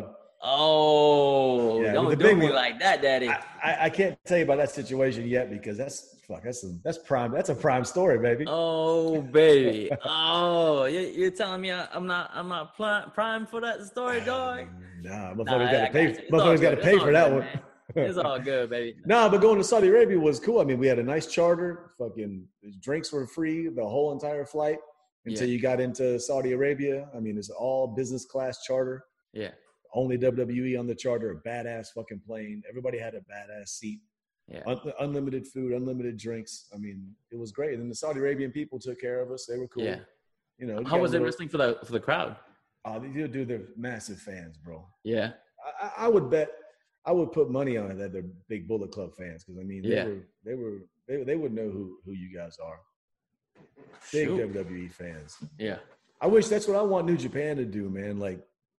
oh, yeah, don't the do big me one, like that, Daddy. I, I, I can't tell you about that situation yet because that's fuck. That's a, that's prime. That's a prime story, baby. Oh, baby. Oh, you, you're telling me I, I'm not I'm not prime, prime for that story, dog? Nah, motherfuckers Nah, got to I pay. got you. It's all Motherfuckers got to good. pay It's for all that good, one. man. It's all good, baby. Nah, but going to Saudi Arabia was cool. I mean, we had a nice charter. Fucking drinks were free the whole entire flight until Yeah. you got into Saudi Arabia. I mean, it's all business class charter. Yeah. Only W W E on the charter. A badass fucking plane. Everybody had a badass seat. Yeah. Un- unlimited food, unlimited drinks. I mean, it was great. And then the Saudi Arabian people took care of us. They were cool. Yeah. You know, you How got was a it little- wrestling for the for the crowd? Oh, they do. They're massive fans, bro. Yeah. I, I would bet. I would put money on it that they're big Bullet Club fans because I mean, they Yeah. were, they were, they, they would know who who you guys are. Big Shoot. W W E fans. Yeah. I wish that's what I want New Japan to do, man. Like,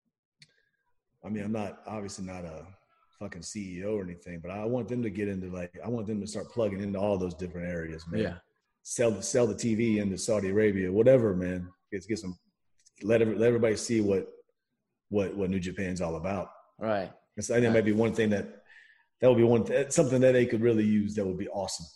I mean, I'm not obviously not a fucking C E O or anything, but I want them to get into like, I want them to start plugging into all those different areas, man. Yeah. Sell the sell the T V into Saudi Arabia, whatever, man. Get get some, let every, let everybody see what what what New Japan's all about. Right. So I think that might be one thing that that would be one th- something that they could really use. That would be awesome.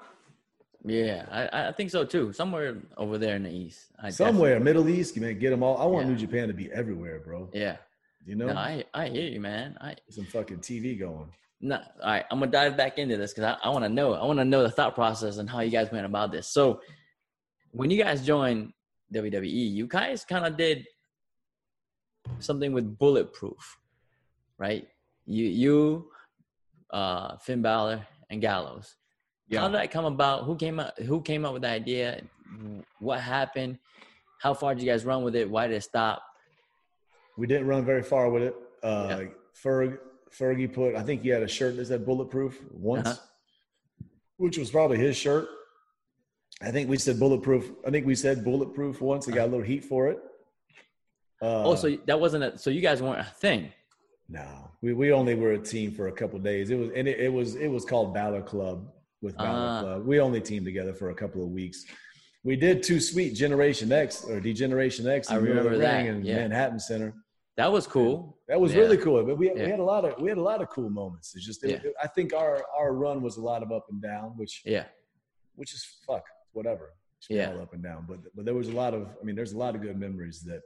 Yeah, I, I think so too. Somewhere over there in the east. I Somewhere, Middle East, man, get them all. I want Yeah. New Japan to be everywhere, bro. Yeah. You know, No, I I hear you, man. I some fucking T V going. no, all right. I'm gonna dive back into this because I, I want to know. I want to know the thought process and how you guys went about this. So, when you guys joined W W E, you guys kind of did something with Bulletproof, right? You you, uh, Finn Balor and Gallows. Yeah. How did that come about? Who came up? Who came up with the idea? What happened? How far did you guys run with it? Why did it stop? We didn't run very far with it. Uh, Yeah. Ferg, Fergie put, I think he had a shirt that said Bulletproof once, Uh-huh. which was probably his shirt. I think we said Bulletproof. I think we said Bulletproof once. He got a little heat for it. Uh, Oh, so that wasn't a, so you guys weren't a thing. No, we, we only were a team for a couple of days. It was and it, it was it was called Balor Club with Balor Ah. Club. We only teamed together for a couple of weeks. We did Too Sweet Generation X or Degeneration X. I in the middle of remember the that, ring in yeah. Manhattan Center. That was cool. That was Yeah. really cool. But we, Yeah. we had a lot of we had a lot of cool moments. It's just it, Yeah. I think our our run was a lot of up and down, which Yeah. which is fuck whatever. It's Yeah. all up and down. But but there was a lot of I mean there's a lot of good memories that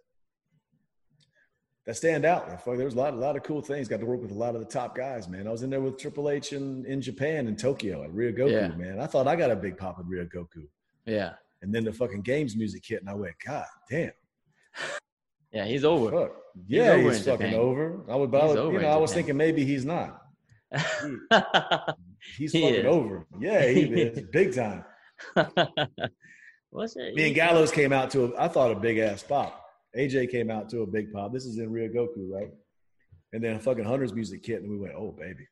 that stand out. Fuck, there was a lot a lot of cool things. Got to work with a lot of the top guys, man. I was in there with Triple H in, in Japan in Tokyo at Ryogoku, Yeah. man. I thought I got a big pop at Ryogoku. Yeah. And then the fucking games music hit and I went, God damn. Yeah. He's over. Fuck. Yeah, over he's, in fucking Japan. over. I would, but I He's would- over you in know, I was Japan. thinking maybe he's not. He's He fucking is. over. Yeah, he is big time. What's it? Me and Gallows came out to a, I thought a big ass pop. A J came out to a big pop. This is in Ryogoku, right? And then fucking Hunter's music hit, and we went, oh baby,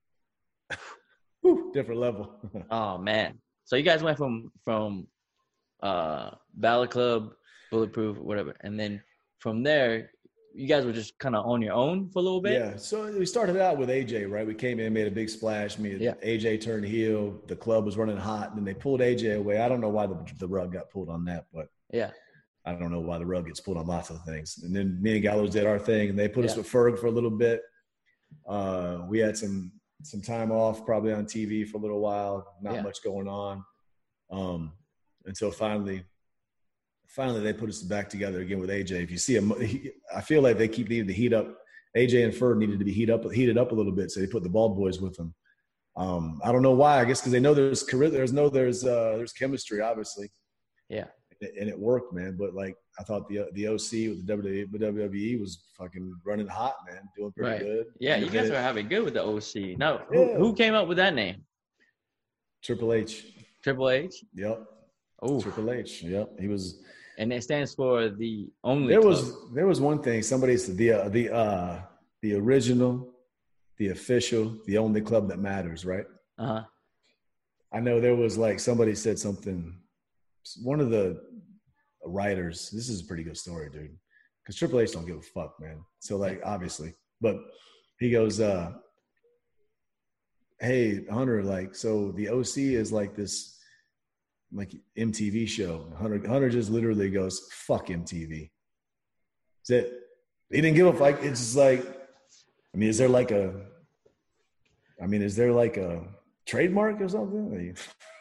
Whew, different level. Oh man. So you guys went from from uh Balor Club, Bulletproof, whatever, and then from there, you guys were just kind of on your own for a little bit. Yeah, so we started out with A J, right? We came in, made a big splash. Me and Yeah. A J turned heel. The club was running hot, and then they pulled A J away. I don't know why the, the rug got pulled on that, but Yeah. I don't know why the rug gets pulled on lots of things. And then me and Gallows did our thing, and they put us Yeah. with Ferg for a little bit. Uh, we had some some time off, probably on T V for a little while. Not Yeah. much going on, um, until finally, finally they put us back together again with A J. If you see him, he, I feel like they keep needing to heat up. A J and Ferg needed to be heat up, heated up a little bit, so they put the Bald Boys with them. Um, I don't know why. I guess because they know there's charisma. There's no there's uh, there's chemistry, obviously. Yeah. And it worked, man. But like, I thought the the O C with the W W E was fucking running hot, man, doing pretty Right. good. Yeah. You guys Innovative. were having good with the O C. Now, who, Yeah. who came up with that name? Triple H. Triple H. Yep. Oh, Triple H. Yep. He was. and it stands for the only. There club. was there was one thing. Somebody said the uh, the uh, the original, the official, the only club that matters, right? Uh huh. I know there was like somebody said something. One of the writers. This is a pretty good story, dude. Because Triple H don't give a fuck, man. So like, obviously, but he goes, uh, "Hey, Hunter, like, so the O C is like this, like M T V show. Hunter, Hunter just literally goes, fuck M T V. That's it. He didn't give a fuck. It's just like, I mean, is there like a, I mean, is there like a trademark or something?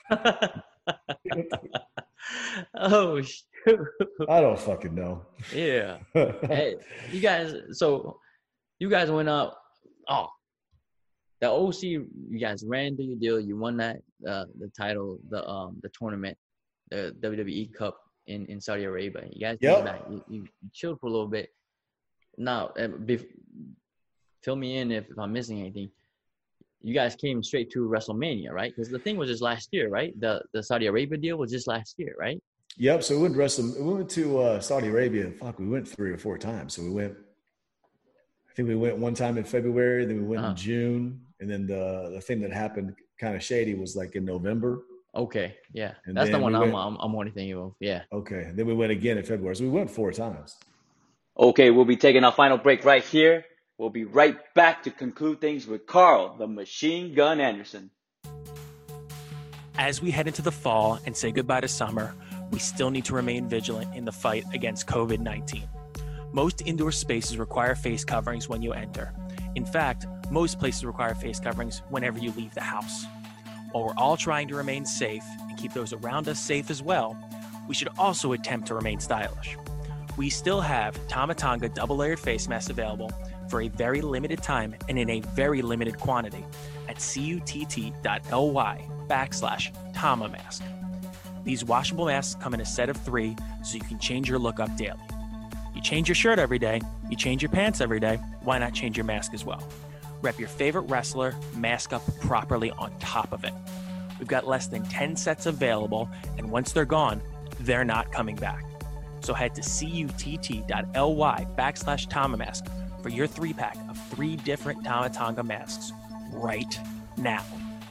Oh, shoot. I don't fucking know. Yeah. Hey, you guys, so you guys went up. Oh, the O C, you guys ran through your deal. You won that, uh, the title, the um, the tournament, the W W E Cup in, in Saudi Arabia. You guys Yep. did that. You, you, you chilled for a little bit. Now, uh, bef- fill me in if, if I'm missing anything. You guys came straight to WrestleMania, right? Because the thing was just last year, right? The the Saudi Arabia deal was just last year, right? Yep. So we went to Wrestle, we went to uh, Saudi Arabia. Fuck, we went three or four times. So we went. I think we went one time in February. Then we went Uh-huh. in June, and then the the thing that happened kind of shady was like in November. Okay, yeah, And that's the then one we I'm, went- I'm I'm only thinking of. Yeah. Okay. And then we went again in February. So we went four times. Okay, we'll be taking our final break right here. We'll be right back to conclude things with Carl, the Machine Gun Anderson. As we head into the fall and say goodbye to summer, we still need to remain vigilant in the fight against COVID nineteen. Most indoor spaces require face coverings when you enter. In fact, most places require face coverings whenever you leave the house. While we're all trying to remain safe and keep those around us safe as well, we should also attempt to remain stylish. We still have Tama Tonga double layered face masks available for a very limited time and in a very limited quantity at cutt.ly backslash Tama mask. These washable masks come in a set of three so you can change your look up daily. You change your shirt every day, you change your pants every day, why not change your mask as well? Rep your favorite wrestler, mask up properly on top of it. We've got less than ten sets available, and once they're gone, they're not coming back. So head to cutt.ly backslash Tama mask for your three pack of three different Tama Tonga masks right now.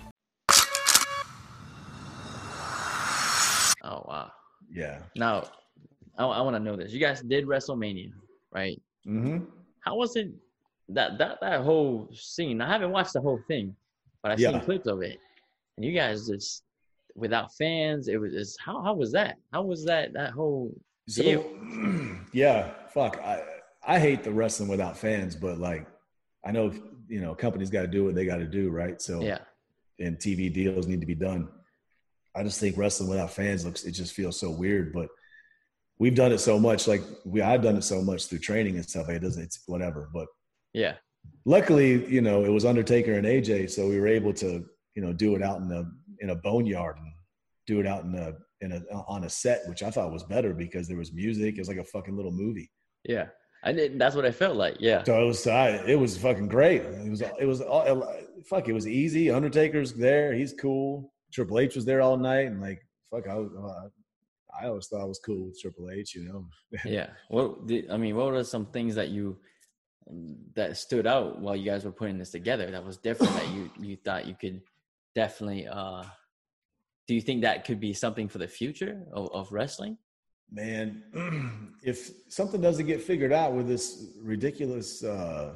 Oh wow. Yeah. Now, I, I want to know this. You guys did WrestleMania, right? Mm-hmm. How was it? That that that whole scene. I haven't watched the whole thing, but I've Yeah. seen clips of it. And you guys just without fans. It was just how how was that? How was that that whole So, deal? yeah, fuck. I I hate the wrestling without fans, but like, I know, you know, companies got to do what they got to do, right? So, Yeah. and T V deals need to be done. I just think wrestling without fans looks, it just feels so weird, but we've done it so much. Like we, I've done it so much through training and stuff. It doesn't, it's whatever, but Yeah. luckily, you know, it was Undertaker and A J. So we were able to, you know, do it out in a, in a boneyard and do it out in a, in a, on a set, which I thought was better because there was music. It was like a fucking little movie. Yeah. I did. That's what I felt like. Yeah. So it was, I, it was fucking great. It was, it was, all, fuck, it was easy. Undertaker's there. He's cool. Triple H was there all night. And like, fuck, I was, I always thought I was cool with Triple H, you know? Yeah. What did, I mean, what were some things that you that stood out while you guys were putting this together that was different that you you thought you could definitely uh do you think that could be something for the future of, of wrestling? Man, if something doesn't get figured out with this ridiculous, uh,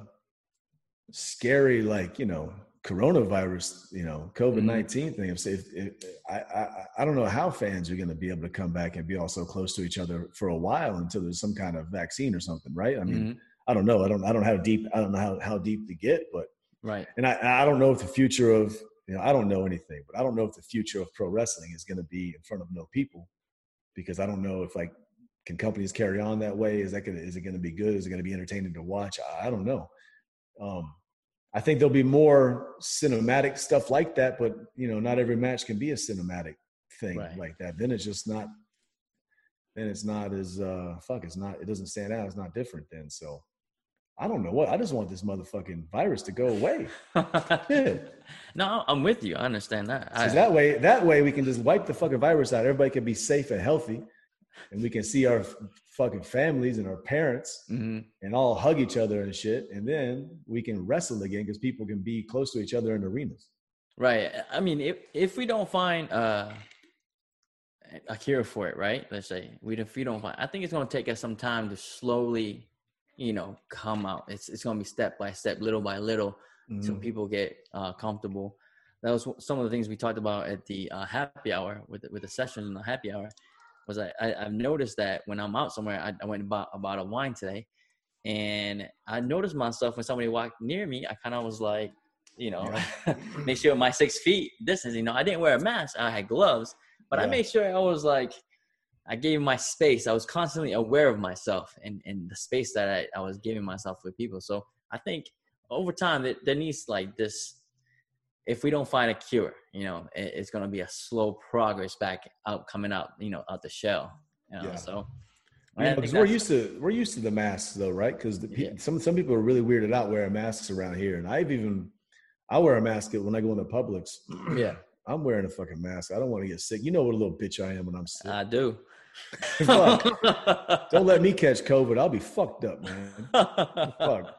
scary, like, you know, coronavirus, you know, COVID nineteen thing, if, if, if I, I, I don't know how fans are going to be able to come back and be all so close to each other for a while until there's some kind of vaccine or something, right? I mean, Mm-hmm. I don't know. I don't, I don't know how deep, I don't know how, how deep to get, but, Right. and I, I don't know if the future of, you know, I don't know anything, but I don't know if the future of pro wrestling is going to be in front of no people, because I don't know if, like, can companies carry on that way? Is that going to, is it going to be good? Is it going to be entertaining to watch? I, I don't know. Um, I think there'll be more cinematic stuff like that, but, you know, not every match can be a cinematic thing Right. like that. Then it's just not, then it's not as, uh, fuck, it's not, it doesn't stand out. It's not different then. So I don't know what, I just want this motherfucking virus to go away. Yeah. No, I'm with you. I understand that. I, So that way, that way we can just wipe the fucking virus out. Everybody can be safe and healthy, and we can see our f- fucking families and our parents Mhm. and all hug each other and shit. And then we can wrestle again because people can be close to each other in arenas. Right. I mean, if if we don't find uh, a cure for it, right? Let's say we if we don't find, I think it's going to take us some time to slowly, you know, come out. It's it's going to be step by step, little by little, so Mhm. people get uh, comfortable. that was some of the things we talked about at the uh, happy hour with the, with the session in the happy hour. Was I, I I've noticed that when I'm out somewhere, I, I went and bought a bottle of wine today, and I noticed myself when somebody walked near me, I kind of was like, you know, make sure my six feet distance. You know, I didn't wear a mask. I had gloves, but yeah. I made sure I was like, I gave my space. I was constantly aware of myself and, and the space that I, I was giving myself with people. So I think over time, it, there needs like this. If we don't find a cure, you know, it, it's going to be a slow progress back out, coming out, you know, out the shell. You know? Yeah. So, I mean, because we're used to we're used to the masks though, right? Because yeah. some some people are really weirded out wearing masks around here, and I've even I wear a mask when I go into Publix. Yeah, I'm wearing a fucking mask. I don't want to get sick. You know what a little bitch I am when I'm sick. I do. Fuck. Don't let me catch COVID. I'll be fucked up, man. Fuck.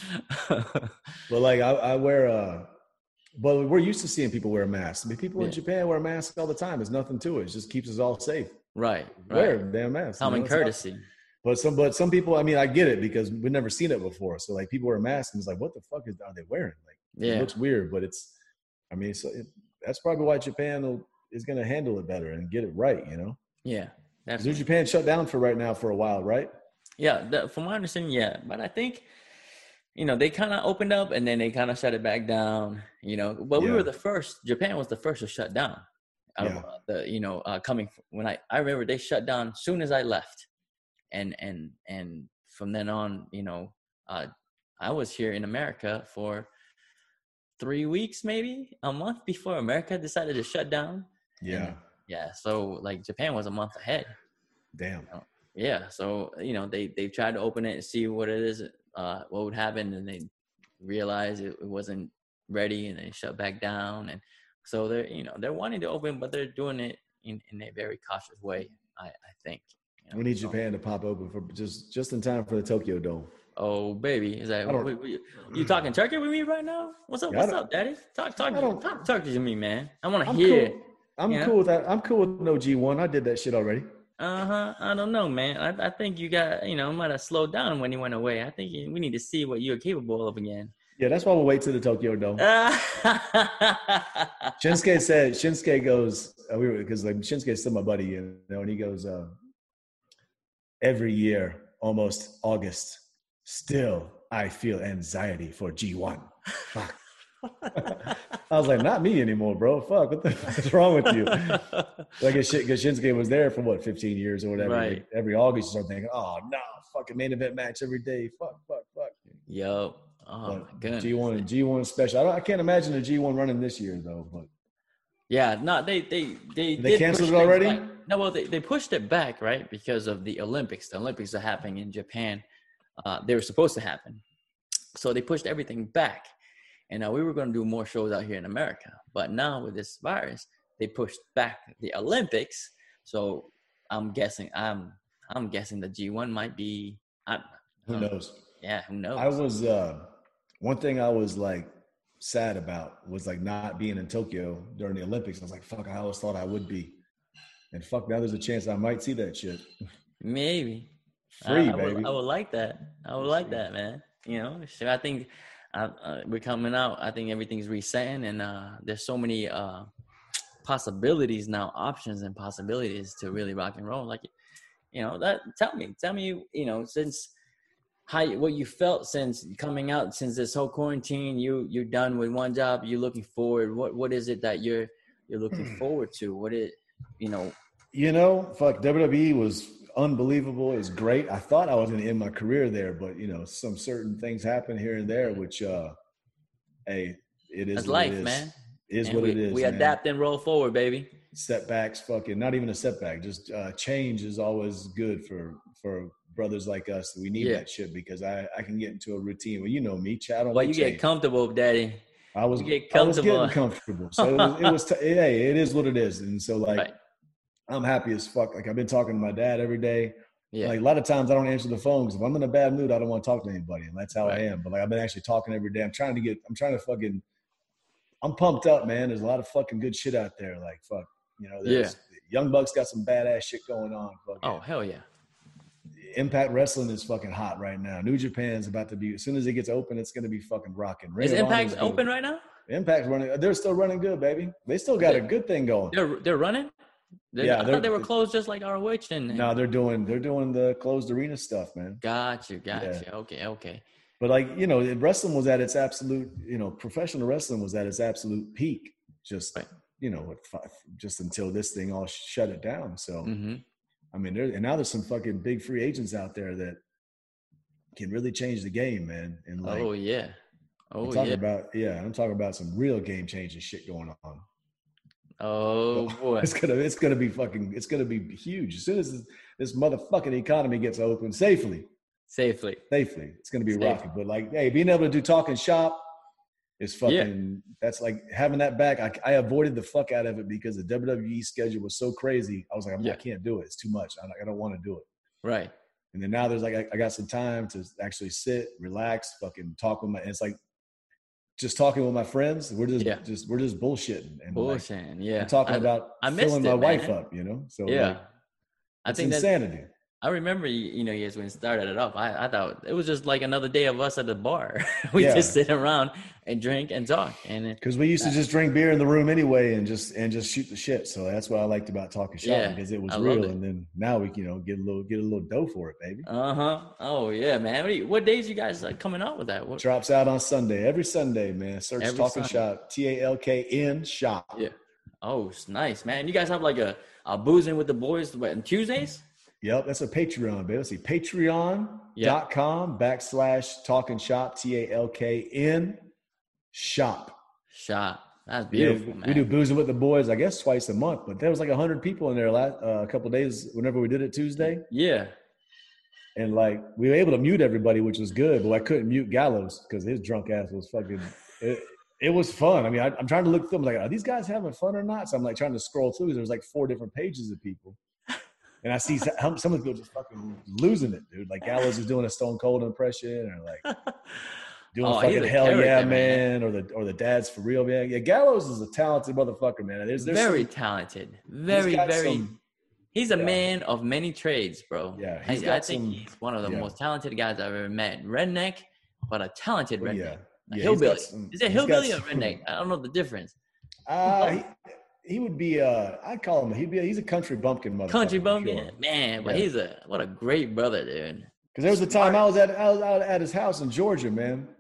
But like I, I wear a. But we're used to seeing people wear masks. I mean, people yeah. in Japan wear masks all the time. There's nothing to it. It just keeps us all safe. Right. Wear right. a damn mask. Common you know? courtesy. But some, but some people, I mean, I get it because we've never seen it before. So like people wear masks and it's like, what the fuck is are they wearing? Like, yeah. it looks weird, but it's, I mean, so it, that's probably why Japan will, is going to handle it better and get it right, you know? Yeah. New Japan shut down for right now for a while, right? Yeah. The, from my understanding, yeah. But I think, you know, they kind of opened up and then they kind of shut it back down, you know. But we yeah. were the first, Japan was the first to shut down. Out yeah. of, uh, the, you know, uh, coming from, when I, I remember they shut down as soon as I left. And, and, and from then on, you know, uh, I was here in America for three weeks, maybe a month before America decided to shut down. Yeah. And, yeah. So like Japan was a month ahead. Damn. You know? Yeah. So, you know, they, they tried to open it and see what it is. Uh, what would happen, and they realized it, it wasn't ready, and they shut back down. And so they're, you know, they're wanting to open, but they're doing it in, in a very cautious way. I, I think. You know? We need Japan to pop open for just just in time for the Tokyo Dome. Oh baby, is that we, we, you talking Turkey with me right now? What's up? What's up, Daddy? Talk talk talk Turkey to me, man. I want to hear. Cool. I'm cool know? with that. I'm cool with no G one. I did that shit already. Uh-huh. I don't know, man. I, I think you got, you know, might have slowed down when you went away. I think you, we need to see what you're capable of again. Yeah, that's why we'll wait till the Tokyo Dome. Shinsuke said, Shinsuke goes, uh, we were, because like Shinsuke's still my buddy, you know, and he goes, uh, every year, almost August, still I feel anxiety for G one. Fuck. I was like, not me anymore, bro. Fuck, what the what's wrong with you? Like, because Shinsuke was there for what, fifteen years or whatever. Right. Like, every August, you start thinking, oh no, fucking main event match every day. Fuck, fuck, fuck. Yo, oh but my goodness. G one, G one special. I don't, I can't imagine a G one running this year though. But yeah, no, they they they they canceled it already. Back. No, well, they they pushed it back, right, because of the Olympics. The Olympics are happening in Japan. Uh, they were supposed to happen, so they pushed everything back. And now we were going to do more shows out here in America. But now with this virus, they pushed back the Olympics. So I'm guessing I'm I'm guessing the G one might be. I, who um, knows? Yeah, who knows? I was uh, one thing I was like sad about was like not being in Tokyo during the Olympics. I was like, fuck, I always thought I would be, and fuck, now there's a chance I might see that shit. Maybe free, I, I baby. Would, I would like that. I would like that, man. You know, so I think. Uh, uh, we're coming out. I think everything's resetting, and uh, there's so many uh, possibilities now, options and possibilities to really rock and roll. Like, you know, that. Tell me, tell me, you know, since how what you felt since coming out, since this whole quarantine, you you're done with one job, you're looking forward. What what is it that you're you're looking forward to? What it, you know? You know, fuck, W W E was unbelievable. It's great. I thought I was going to end my career there, but you know, some certain things happen here and there, which, uh, hey, it is That's what life, it is. man. It is and what we, it is. We man. adapt and roll forward, baby. Setbacks, fucking, not even a setback. Just uh, change is always good for for brothers like us. We need yeah. that shit because I, I can get into a routine. Well, you know me, Chad. Well, you change. Get comfortable, Daddy. I was, you get comfortable. I was getting comfortable. So it was, it was t- hey, it is what it is. And so like, right. I'm happy as fuck. Like I've been talking to my dad every day. Yeah. Like a lot of times I don't answer the phone because if I'm in a bad mood, I don't want to talk to anybody. And that's how right. I am. But like I've been actually talking every day. I'm trying to get, I'm trying to fucking, I'm pumped up, man. There's a lot of fucking good shit out there. Like, fuck, you know, there's, yeah. Young Bucks got some badass shit going on. Fucking. Oh, hell yeah. Impact Wrestling is fucking hot right now. New Japan's about to be, as soon as it gets open, it's going to be fucking rocking. Is Impact open right now? Impact's running. They're still running good, baby. They still got a good thing going. They're they're running. They're, Yeah, I they're- thought they were closed just like R O H. And No, they're doing they're doing the closed arena stuff, man. Gotcha, gotcha. Okay, okay. But like, you know, wrestling was at its absolute, you know, professional wrestling was at its absolute peak. Just, Right. you know, what fi- just until this thing all shut it down. So, Mm-hmm. I mean, there and now there's some fucking big free agents out there that can really change the game, man. And like, Oh yeah. I'm Oh talking yeah. about, yeah, I'm talking about some real game changing shit going on. Oh boy. It's gonna, it's gonna be fucking, it's gonna be huge. As soon as this, this motherfucking economy gets open safely, Safely. safely, it's gonna be Safe. rocky. But like, hey, being able to do talking shop is fucking. That's like having that back. I, I avoided the fuck out of it because the W W E schedule was so crazy. I was like, I'm, Yeah. I can't do it. It's too much. I, I don't want to do it. Right. And then now there's like, I, I got some time to actually sit, relax, fucking talk with my. And it's like just talking with my friends. We're just, Yeah. just we're just bullshitting and like, Bullshit. Yeah. I'm talking I, about I missed filling it, my wife man. up. You know, so Yeah. like, I it's think that's insanity. I remember, you you know, yes, when it started it up, I, I thought it was just like another day of us at the bar. we Yeah. just sit around and drink and talk. And it, Because we used to just drink beer in the room anyway, and just and just shoot the shit. So that's what I liked about talking shop Yeah, because it was I loved real. it. And then now we, you know, get a little get a little dough for it, baby. uh huh. Oh yeah, man. What, do you, what days you guys like coming out with that? What, Drops out on Sunday, every Sunday, man. Search Every Talking Sunday. Shop, T A L K N shop. Yeah. Oh, it's nice, man. You guys have like a, a boozing with the boys what, on Tuesdays? Yep, that's a Patreon, baby. Let's see, patreon.com backslash Talking Shop, T A L K N shop. Shot. That's Yeah, beautiful, we man. do boozing with the boys, I guess, twice a month. But there was like a hundred people in there last uh, a couple of days whenever we did it Tuesday. Yeah. And like we were able to mute everybody, which was good, but I couldn't mute Gallows because his drunk ass was fucking. It, it was fun. I mean, I, I'm trying to look through. I'm like, are these guys having fun or not? So I'm like trying to scroll through. There's like four different pages of people, and I see some, some of them just fucking losing it, dude. Like Gallows is doing a Stone Cold impression, or like doing Oh, he's fucking a hell character, yeah, man. man, or the or the dad's for real, man. Yeah, Gallows is a talented motherfucker, man. There's, there's very some, talented. Very, got very. some- he's a yeah. man of many trades, bro. Yeah, I, he's I got think some- he's one of the yeah. most talented guys I've ever met. Redneck, but a talented Oh, redneck. yeah. A Yeah, he's got hillbilly. some- Is it he's got hillbilly or some- redneck? I don't know the difference. Uh, he, he would be. Uh, I'd call him. He'd be. He's a country bumpkin motherfucker. Country for bumpkin, sure. man. But Yeah. he's a what a great brother, dude. Because there was a time I was at I was out at his house in Georgia, man.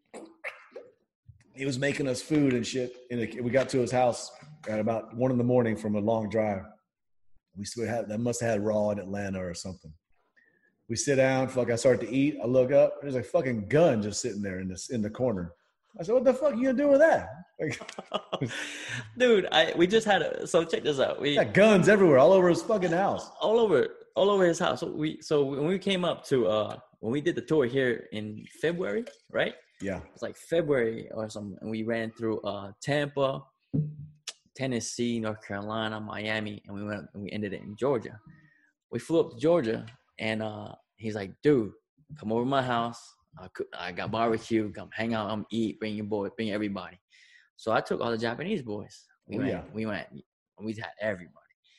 He was making us food and shit. And it- we got to his house at about one in the morning from a long drive. We still had that must have had Raw in Atlanta or something. We sit down, fuck. I start to eat. I look up. There's a fucking gun just sitting there in this in the corner. I said, "What the fuck you gonna do with that?" Like, Dude, I we just had a so check this out. We got guns everywhere, all over his fucking house. all over all over his house. So we so when we came up to uh when we did the tour here in February, right? Yeah, It was like February or something, and we ran through uh Tampa, Tennessee, North Carolina, Miami, and we went and we ended it in Georgia. We flew up to Georgia, and uh he's like, "Dude, come over to my house. I cook, I got barbecue. Come hang out. I'm eat. Bring your boy. Bring everybody." So I took all the Japanese boys. We Oh, went. yeah. We went. We had everybody.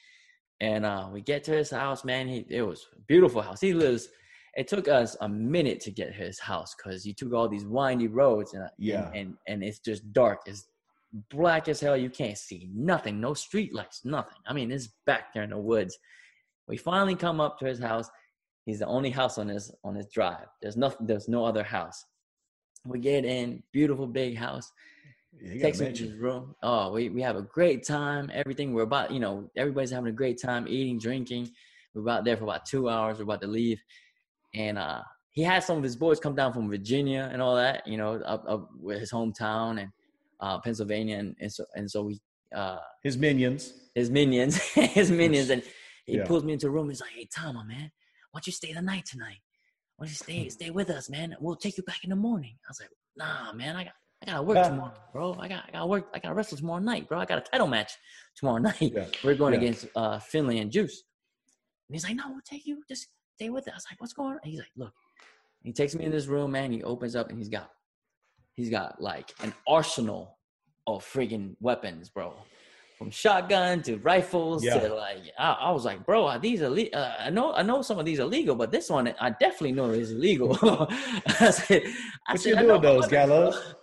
And uh, we get to his house, man. He it was a beautiful house. He lives. It took us a minute to get to his house because he took all these windy roads and Yeah. and, and and it's just dark. It's black as hell. You can't see nothing. No street lights. Nothing. I mean, it's back there in the woods. We finally come up to his house. He's the only house on his on his drive. There's nothing. There's no other house. We get in. Beautiful big house. yeah, you got Takes a me to his mansion. room. Oh, we, we have a great time. Everything we're about, you know, everybody's having a great time eating, drinking. We're about there for about two hours. We're about to leave. And uh, he had some of his boys come down from Virginia and all that, you know, up, up with his hometown and uh, Pennsylvania. And, and so, and so we, uh, His minions. his minions, his minions. And he Yeah. pulls me into a room. He's like, "Hey, Tama, man, why don't you stay the night tonight? Why don't you stay, stay with us, man? We'll take you back in the morning." I was like, "Nah, man, I got, I gotta work Ah. tomorrow, bro. I got, I gotta work. I gotta wrestle tomorrow night, bro. I got a title match tomorrow night. Yeah. We're going Yeah. against uh, Finley and Juice." And he's like, "No, we'll take you. Just stay with us." I was like, "What's going on?" And he's like, "Look." He takes me in this room, man. He opens up and he's got, he's got like an arsenal of friggin' weapons, bro. From shotgun to rifles Yeah. to like, I, I was like, "Bro, are these illegal? Uh, I know, I know some of these are legal, but this one, I definitely know is illegal." I said, I What said, you "I doing know my those, weapons, Gallows? bro."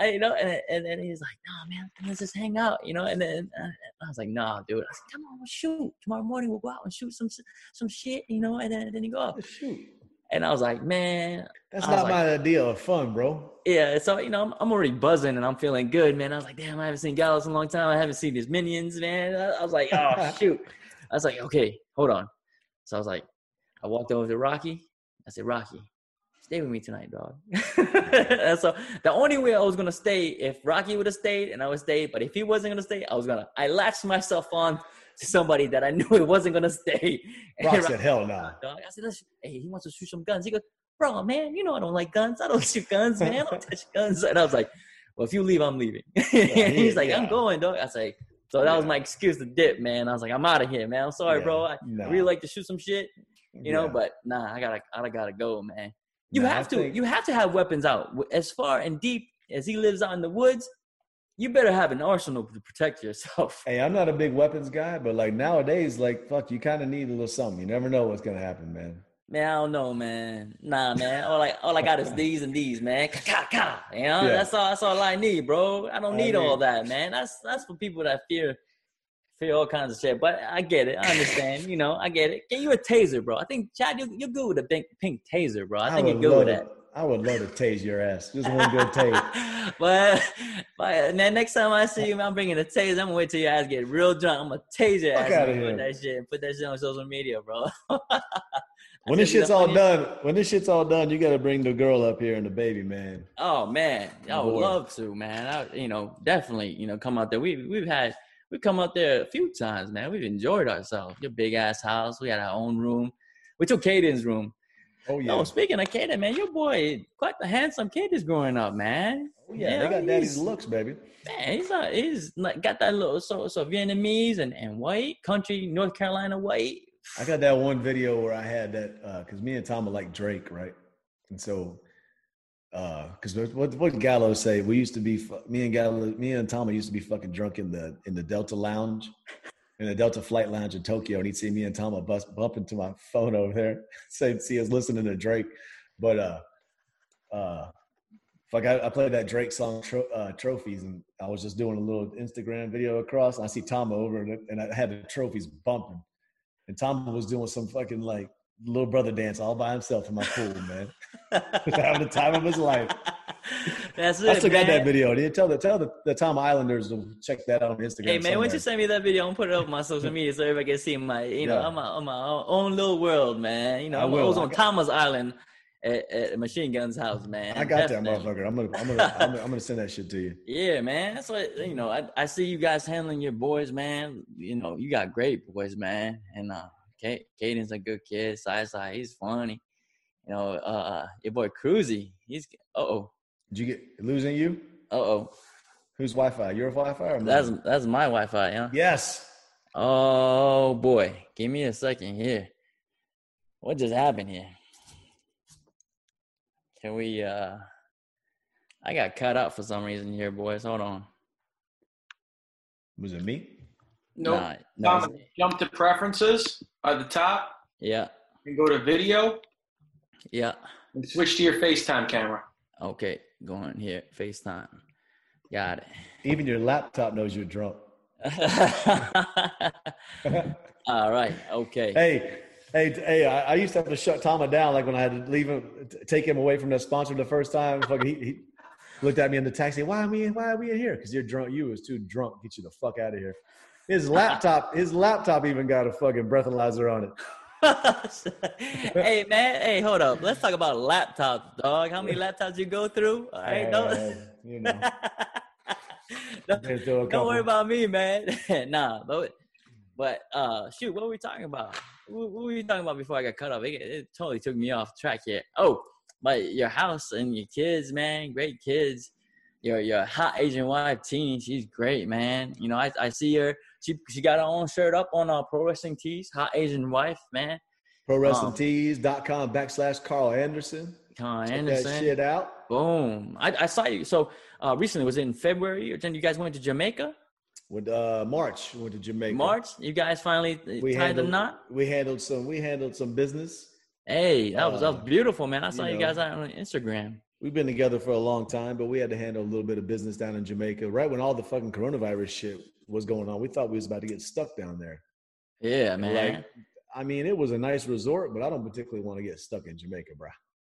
I, you know, and and then he's like, "Nah, man, let's just hang out," you know. And then uh, I was like, "Nah, dude." I was like, "Come on, we'll shoot tomorrow morning. We'll go out and shoot some some shit, you know." And then and then you go up. Shoot. And I was like, "Man, that's I not like, my idea of fun, bro." Yeah, so you know, I'm, I'm already buzzing and I'm feeling good, man. I was like, "Damn, I haven't seen Gallows in a long time. I haven't seen his minions, man." I, I was like, "Oh shoot." I was like, "Okay, hold on." So I was like, I walked over to Rocky. I said, "Rocky, stay with me tonight, dog." And so the only way I was gonna stay if Rocky would have stayed, and I would stay. But if he wasn't gonna stay, I was gonna. I latched myself on to somebody that I knew it wasn't gonna stay. Rock said, "Hell no." Dog. I said, Let's, "Hey, he wants to shoot some guns." He goes, "Bro, man, you know I don't like guns. I don't shoot guns, man. I don't touch guns." And I was like, "Well, if you leave, I'm leaving." And he's like, yeah. "I'm going, dog." I was like, so that yeah. was my excuse to dip, man. I was like, "I'm out of here, man. I'm sorry, yeah. bro. I no. really like to shoot some shit, you know, yeah. but nah, I gotta, I gotta go, man." You nah, have I to, think... you have to have weapons out. As far and deep as he lives out in the woods, you better have an arsenal to protect yourself. Hey, I'm not a big weapons guy, but like nowadays, like fuck, you kind of need a little something. You never know what's gonna happen, man. Man, I don't know, man. Nah, man. All I, all I got is these and these, man. Ka ka, you know, yeah. that's all. That's all I need, bro. I don't need I mean, all that, man. That's that's for people that fear, fear all kinds of shit. But I get it. I understand. You know, I get it. Get you a taser, bro. I think Chad, you, you're good with a pink, pink taser, bro. I, I think you're good with to, that. I would love to tase your ass. Just one good tase. but, but man, next time I see you, I'm bringing a taser. I'm gonna wait till your ass get real drunk. I'm gonna tase your ass and put that shit, put that shit on social media, bro. When this shit's all done, when this shit's all done, you got to bring the girl up here and the baby, man. Oh man, I would love to, man. I, you know, definitely, you know, come out there. We we've had we come out there a few times, man. We've enjoyed ourselves. Your big ass house. We had our own room. We took Caden's room. Oh yeah. Oh, speaking of Caden, man, your boy, quite the handsome kid is growing up, man. Oh yeah, you know, they got daddy's looks, baby. Man, he's uh, he's like got that little so so Vietnamese and and white country, North Carolina white. I got that one video where I had that because uh, me and Tom are like Drake, right? And so, because uh, what what Gallo say? We used to be me and Gallo, me and Tom used to be fucking drunk in the in the Delta Lounge, in the Delta Flight Lounge in Tokyo, and he'd see me and Tom bus bump into my phone over there, say see us listening to Drake, but uh, uh, fuck, I, I played that Drake song tro- uh, Trophies, and I was just doing a little Instagram video across, and I see Tom over, and, and I had the trophies bumping. And Tom was doing some fucking like little brother dance all by himself in my pool, man. Having the time of his life. That's it. I still man. got that video. Did tell the tell the, the Tom Islanders to check that out on Instagram. Hey man, somewhere. why don't you send me that video and put it up on my social media so everybody can see my, you know, yeah. I'm, a, I'm my own little world, man. You know, I, I was on I got, Thomas Island at, at Machine Gun's house, man. I got that motherfucker. I'm gonna I'm gonna I'm gonna, I'm gonna send that shit to you. Yeah, man. That's what you know. I, I see you guys handling your boys, man. You know, you got great boys, man, and uh. Caden's a good kid. Sai Sai, he's funny. You know, uh, your boy Cruzy, he's uh oh. Did you get losing you? Uh oh. Whose Wi-Fi? Your Wi-Fi or mine? That's that's my Wi-Fi, huh? Yes. Oh boy, give me a second here. What just happened here? Can we? uh I got cut out for some reason here, boys. Hold on. Was it me? Nope. Nah, no. Um, jump to preferences at the top. Yeah. And go to video. Yeah. And switch to your FaceTime camera. Okay. Go on here. FaceTime. Got it. Even your laptop knows you're drunk. All right. Okay. Hey, hey, hey! I, I used to have to shut Tama down, like when I had to leave him, take him away from the sponsor the first time. Fucking, he, he looked at me in the taxi. Why are we? Why are we in here? Because you're drunk. You was too drunk. Get you the fuck out of here. His laptop, his laptop even got a fucking breathalyzer on it. Hey man, hey, hold up. Let's talk about laptops, dog. How many laptops you go through? All right, uh, don't, you know. don't, don't worry about me, man. Nah, but but uh, shoot, what were we talking about? What, what were we talking about before I got cut off? It, it totally took me off track here. Oh, but your house and your kids, man, great kids. Your your hot Asian wife, Teen, she's great, man. You know, I I see her. She she got her own shirt up on uh, Pro Wrestling Tees. Hot Asian wife, man. Pro Wrestling Tees dot com backslash Carl Anderson. Carl Check Anderson. that shit out. Boom. I, I saw you. So uh, recently, was it in February or then you guys went to Jamaica? With uh, March, we went to Jamaica. March, you guys finally we tied handled, the knot. We handled some. We handled some business. Hey, that was uh, that was beautiful, man. I saw you, you know, guys know, out on Instagram. we've been together for a long time, but we had to handle a little bit of business down in Jamaica right when all the fucking coronavirus shit was going on. We thought we was about to get stuck down there. Yeah, man. Like, I mean, it was a nice resort, but I don't particularly want to get stuck in Jamaica, bro.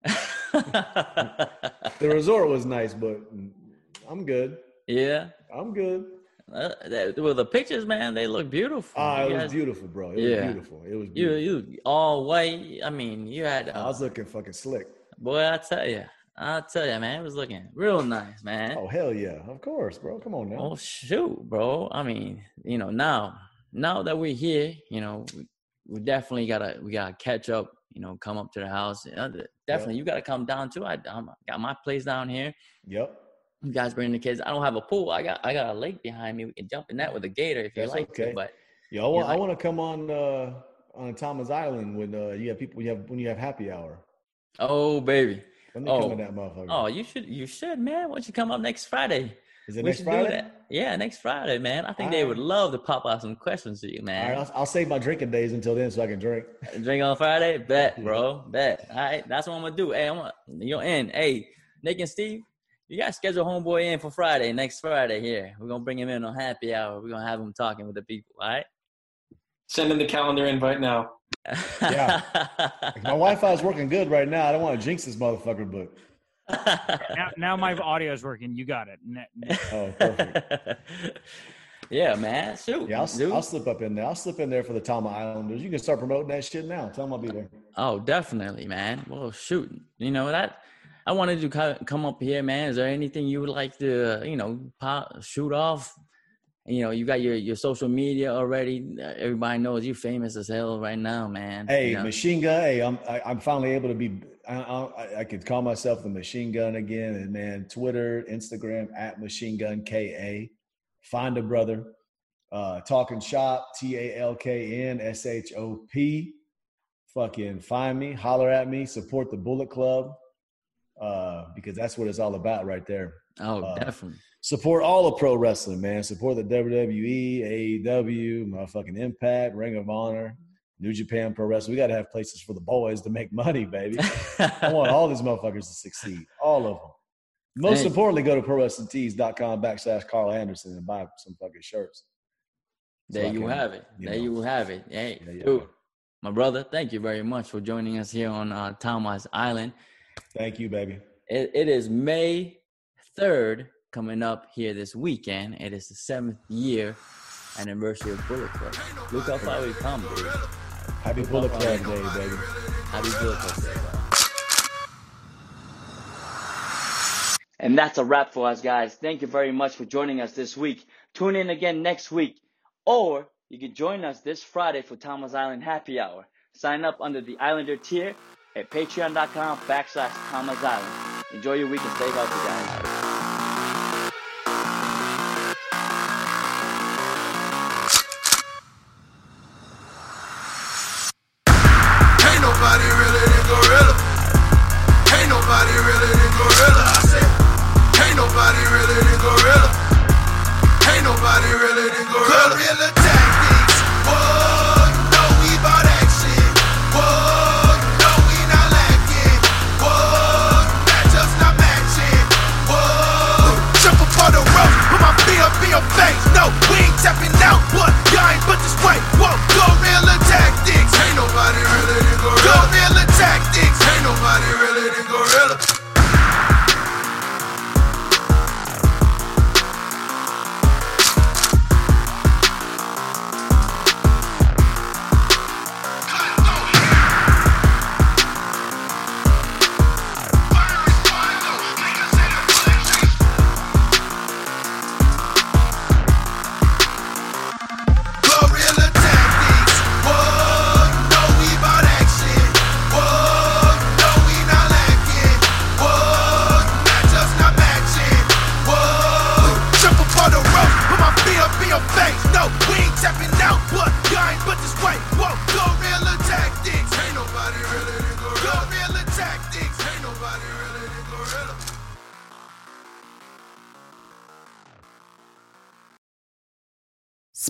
The resort was nice, but I'm good. Yeah, I'm good. Uh, that, well, the pictures, man, they look beautiful. Ah, it You was guys- beautiful, bro. It Yeah. was beautiful. It was You, beautiful. you all white. I mean, you had. I Uh, was looking fucking slick. boy, I tell you, I tell you, man, it was looking real nice, man. Oh, hell yeah. Of course, bro. Come on now. Oh shoot, bro. I mean, you know, now now that we're here, you know, we, we definitely gotta we gotta catch up. You know, come up to the house. Uh, Definitely, you gotta come down too. I I'm, got my place down here. Yep. You guys bring the kids. I don't have a pool. I got I got a lake behind me. We can jump in that with a gator if you That's like okay. to. But Yo, I want, like- I want to come on uh, on Thomas Island when uh, you have people when you have when you have happy hour. oh baby, Let me Oh. come in that motherfucker. oh you should you should man. Why don't you come up next Friday? Is it we next should Friday? do that. Yeah, next Friday, man. I think All they right. would love to pop out some questions to you, All man. right, I'll, I'll save my drinking days until then so I can drink. Drink on Friday? Bet, bro. Bet. All right. That's what I'm going to do. Hey, I'm gonna, you're in. Hey, Nick and Steve, you got to schedule homeboy in for Friday, next Friday here. We're going to bring him in on happy hour. We're going to have him talking with the people. All right? Send in the calendar invite now. Yeah. My Wi-Fi is working good right now. I don't want to jinx this motherfucker, but Now, now my audio is working. You got it. Ne- ne- oh, perfect. Yeah, man. Shoot. Yeah, I'll, dude. I'll slip up in there. I'll slip in there for the Tama Islanders. You can start promoting that shit now. Tell them I'll be there. Oh, definitely, man. Well, shoot. You know, that I wanted to co- come up here, man. Is there anything you would like to, uh, you know, pop, shoot off? You know, you got your, your social media already. Everybody knows you famous as hell right now, man. Hey, You know? Machine Gun. Hey, I'm I, I'm finally able to be. I, I, I could call myself the Machine Gun again. And man, Twitter, Instagram at Machine Gun K A. Find a brother. Uh, Talking Shop. T A L K N S H O P. Fucking find me. Holler at me. Support the Bullet Club. Uh, because that's what it's all about right there. Oh, uh, definitely. Support all of pro wrestling, man. Support the W W E, A E W, motherfucking Impact, Ring of Honor, New Japan Pro Wrestling. We got to have places for the boys to make money, baby. I want all these motherfuckers to succeed, all of them. Most Hey. importantly, go to pro wrestling tees dot com backslash Carl Anderson and buy some fucking shirts. So There I you can, have it. you There know. you have it. Hey, Yeah, yeah. dude, my brother, thank you very much for joining us here on uh, Thomas Island. Thank you, baby. It, it is May third coming up here this weekend. It is the seventh year anniversary of Bullet Club. Look how far we come, dude. Happy Bullet Club Day, baby. Happy Bullet Club Day, bro. And that's a wrap for us, guys. Thank you very much for joining us this week. Tune in again next week. Or you can join us this Friday for Thomas Island Happy Hour. Sign up under the Islander tier at patreon.com backslash Thomas Island. Enjoy your week and stay healthy, guys. Ain't nobody realer than Gorilla. Ain't nobody realer than Gorilla. I said, ain't nobody realer than Gorilla. Ain't nobody realer than Gorilla. Gorilla tactics. Whoa, you know we bout action. Whoa, you know we not lacking. Whoa, matchups not matching. Whoa,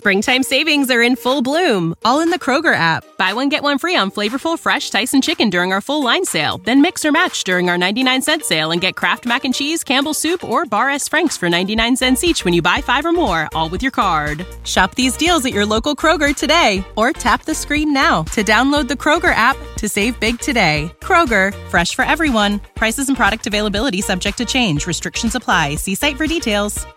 Springtime savings are in full bloom, all in the Kroger app. Buy one, get one free on flavorful fresh Tyson chicken during our full line sale. Then mix or match during our ninety-nine cent sale and get Kraft Mac and Cheese, Campbell's Soup, or Bar S. Frank's for ninety-nine cents each when you buy five or more, all with your card. Shop these deals at your local Kroger today, or tap the screen now to download the Kroger app to save big today. Kroger, fresh for everyone. Prices and product availability subject to change. Restrictions apply. See site for details.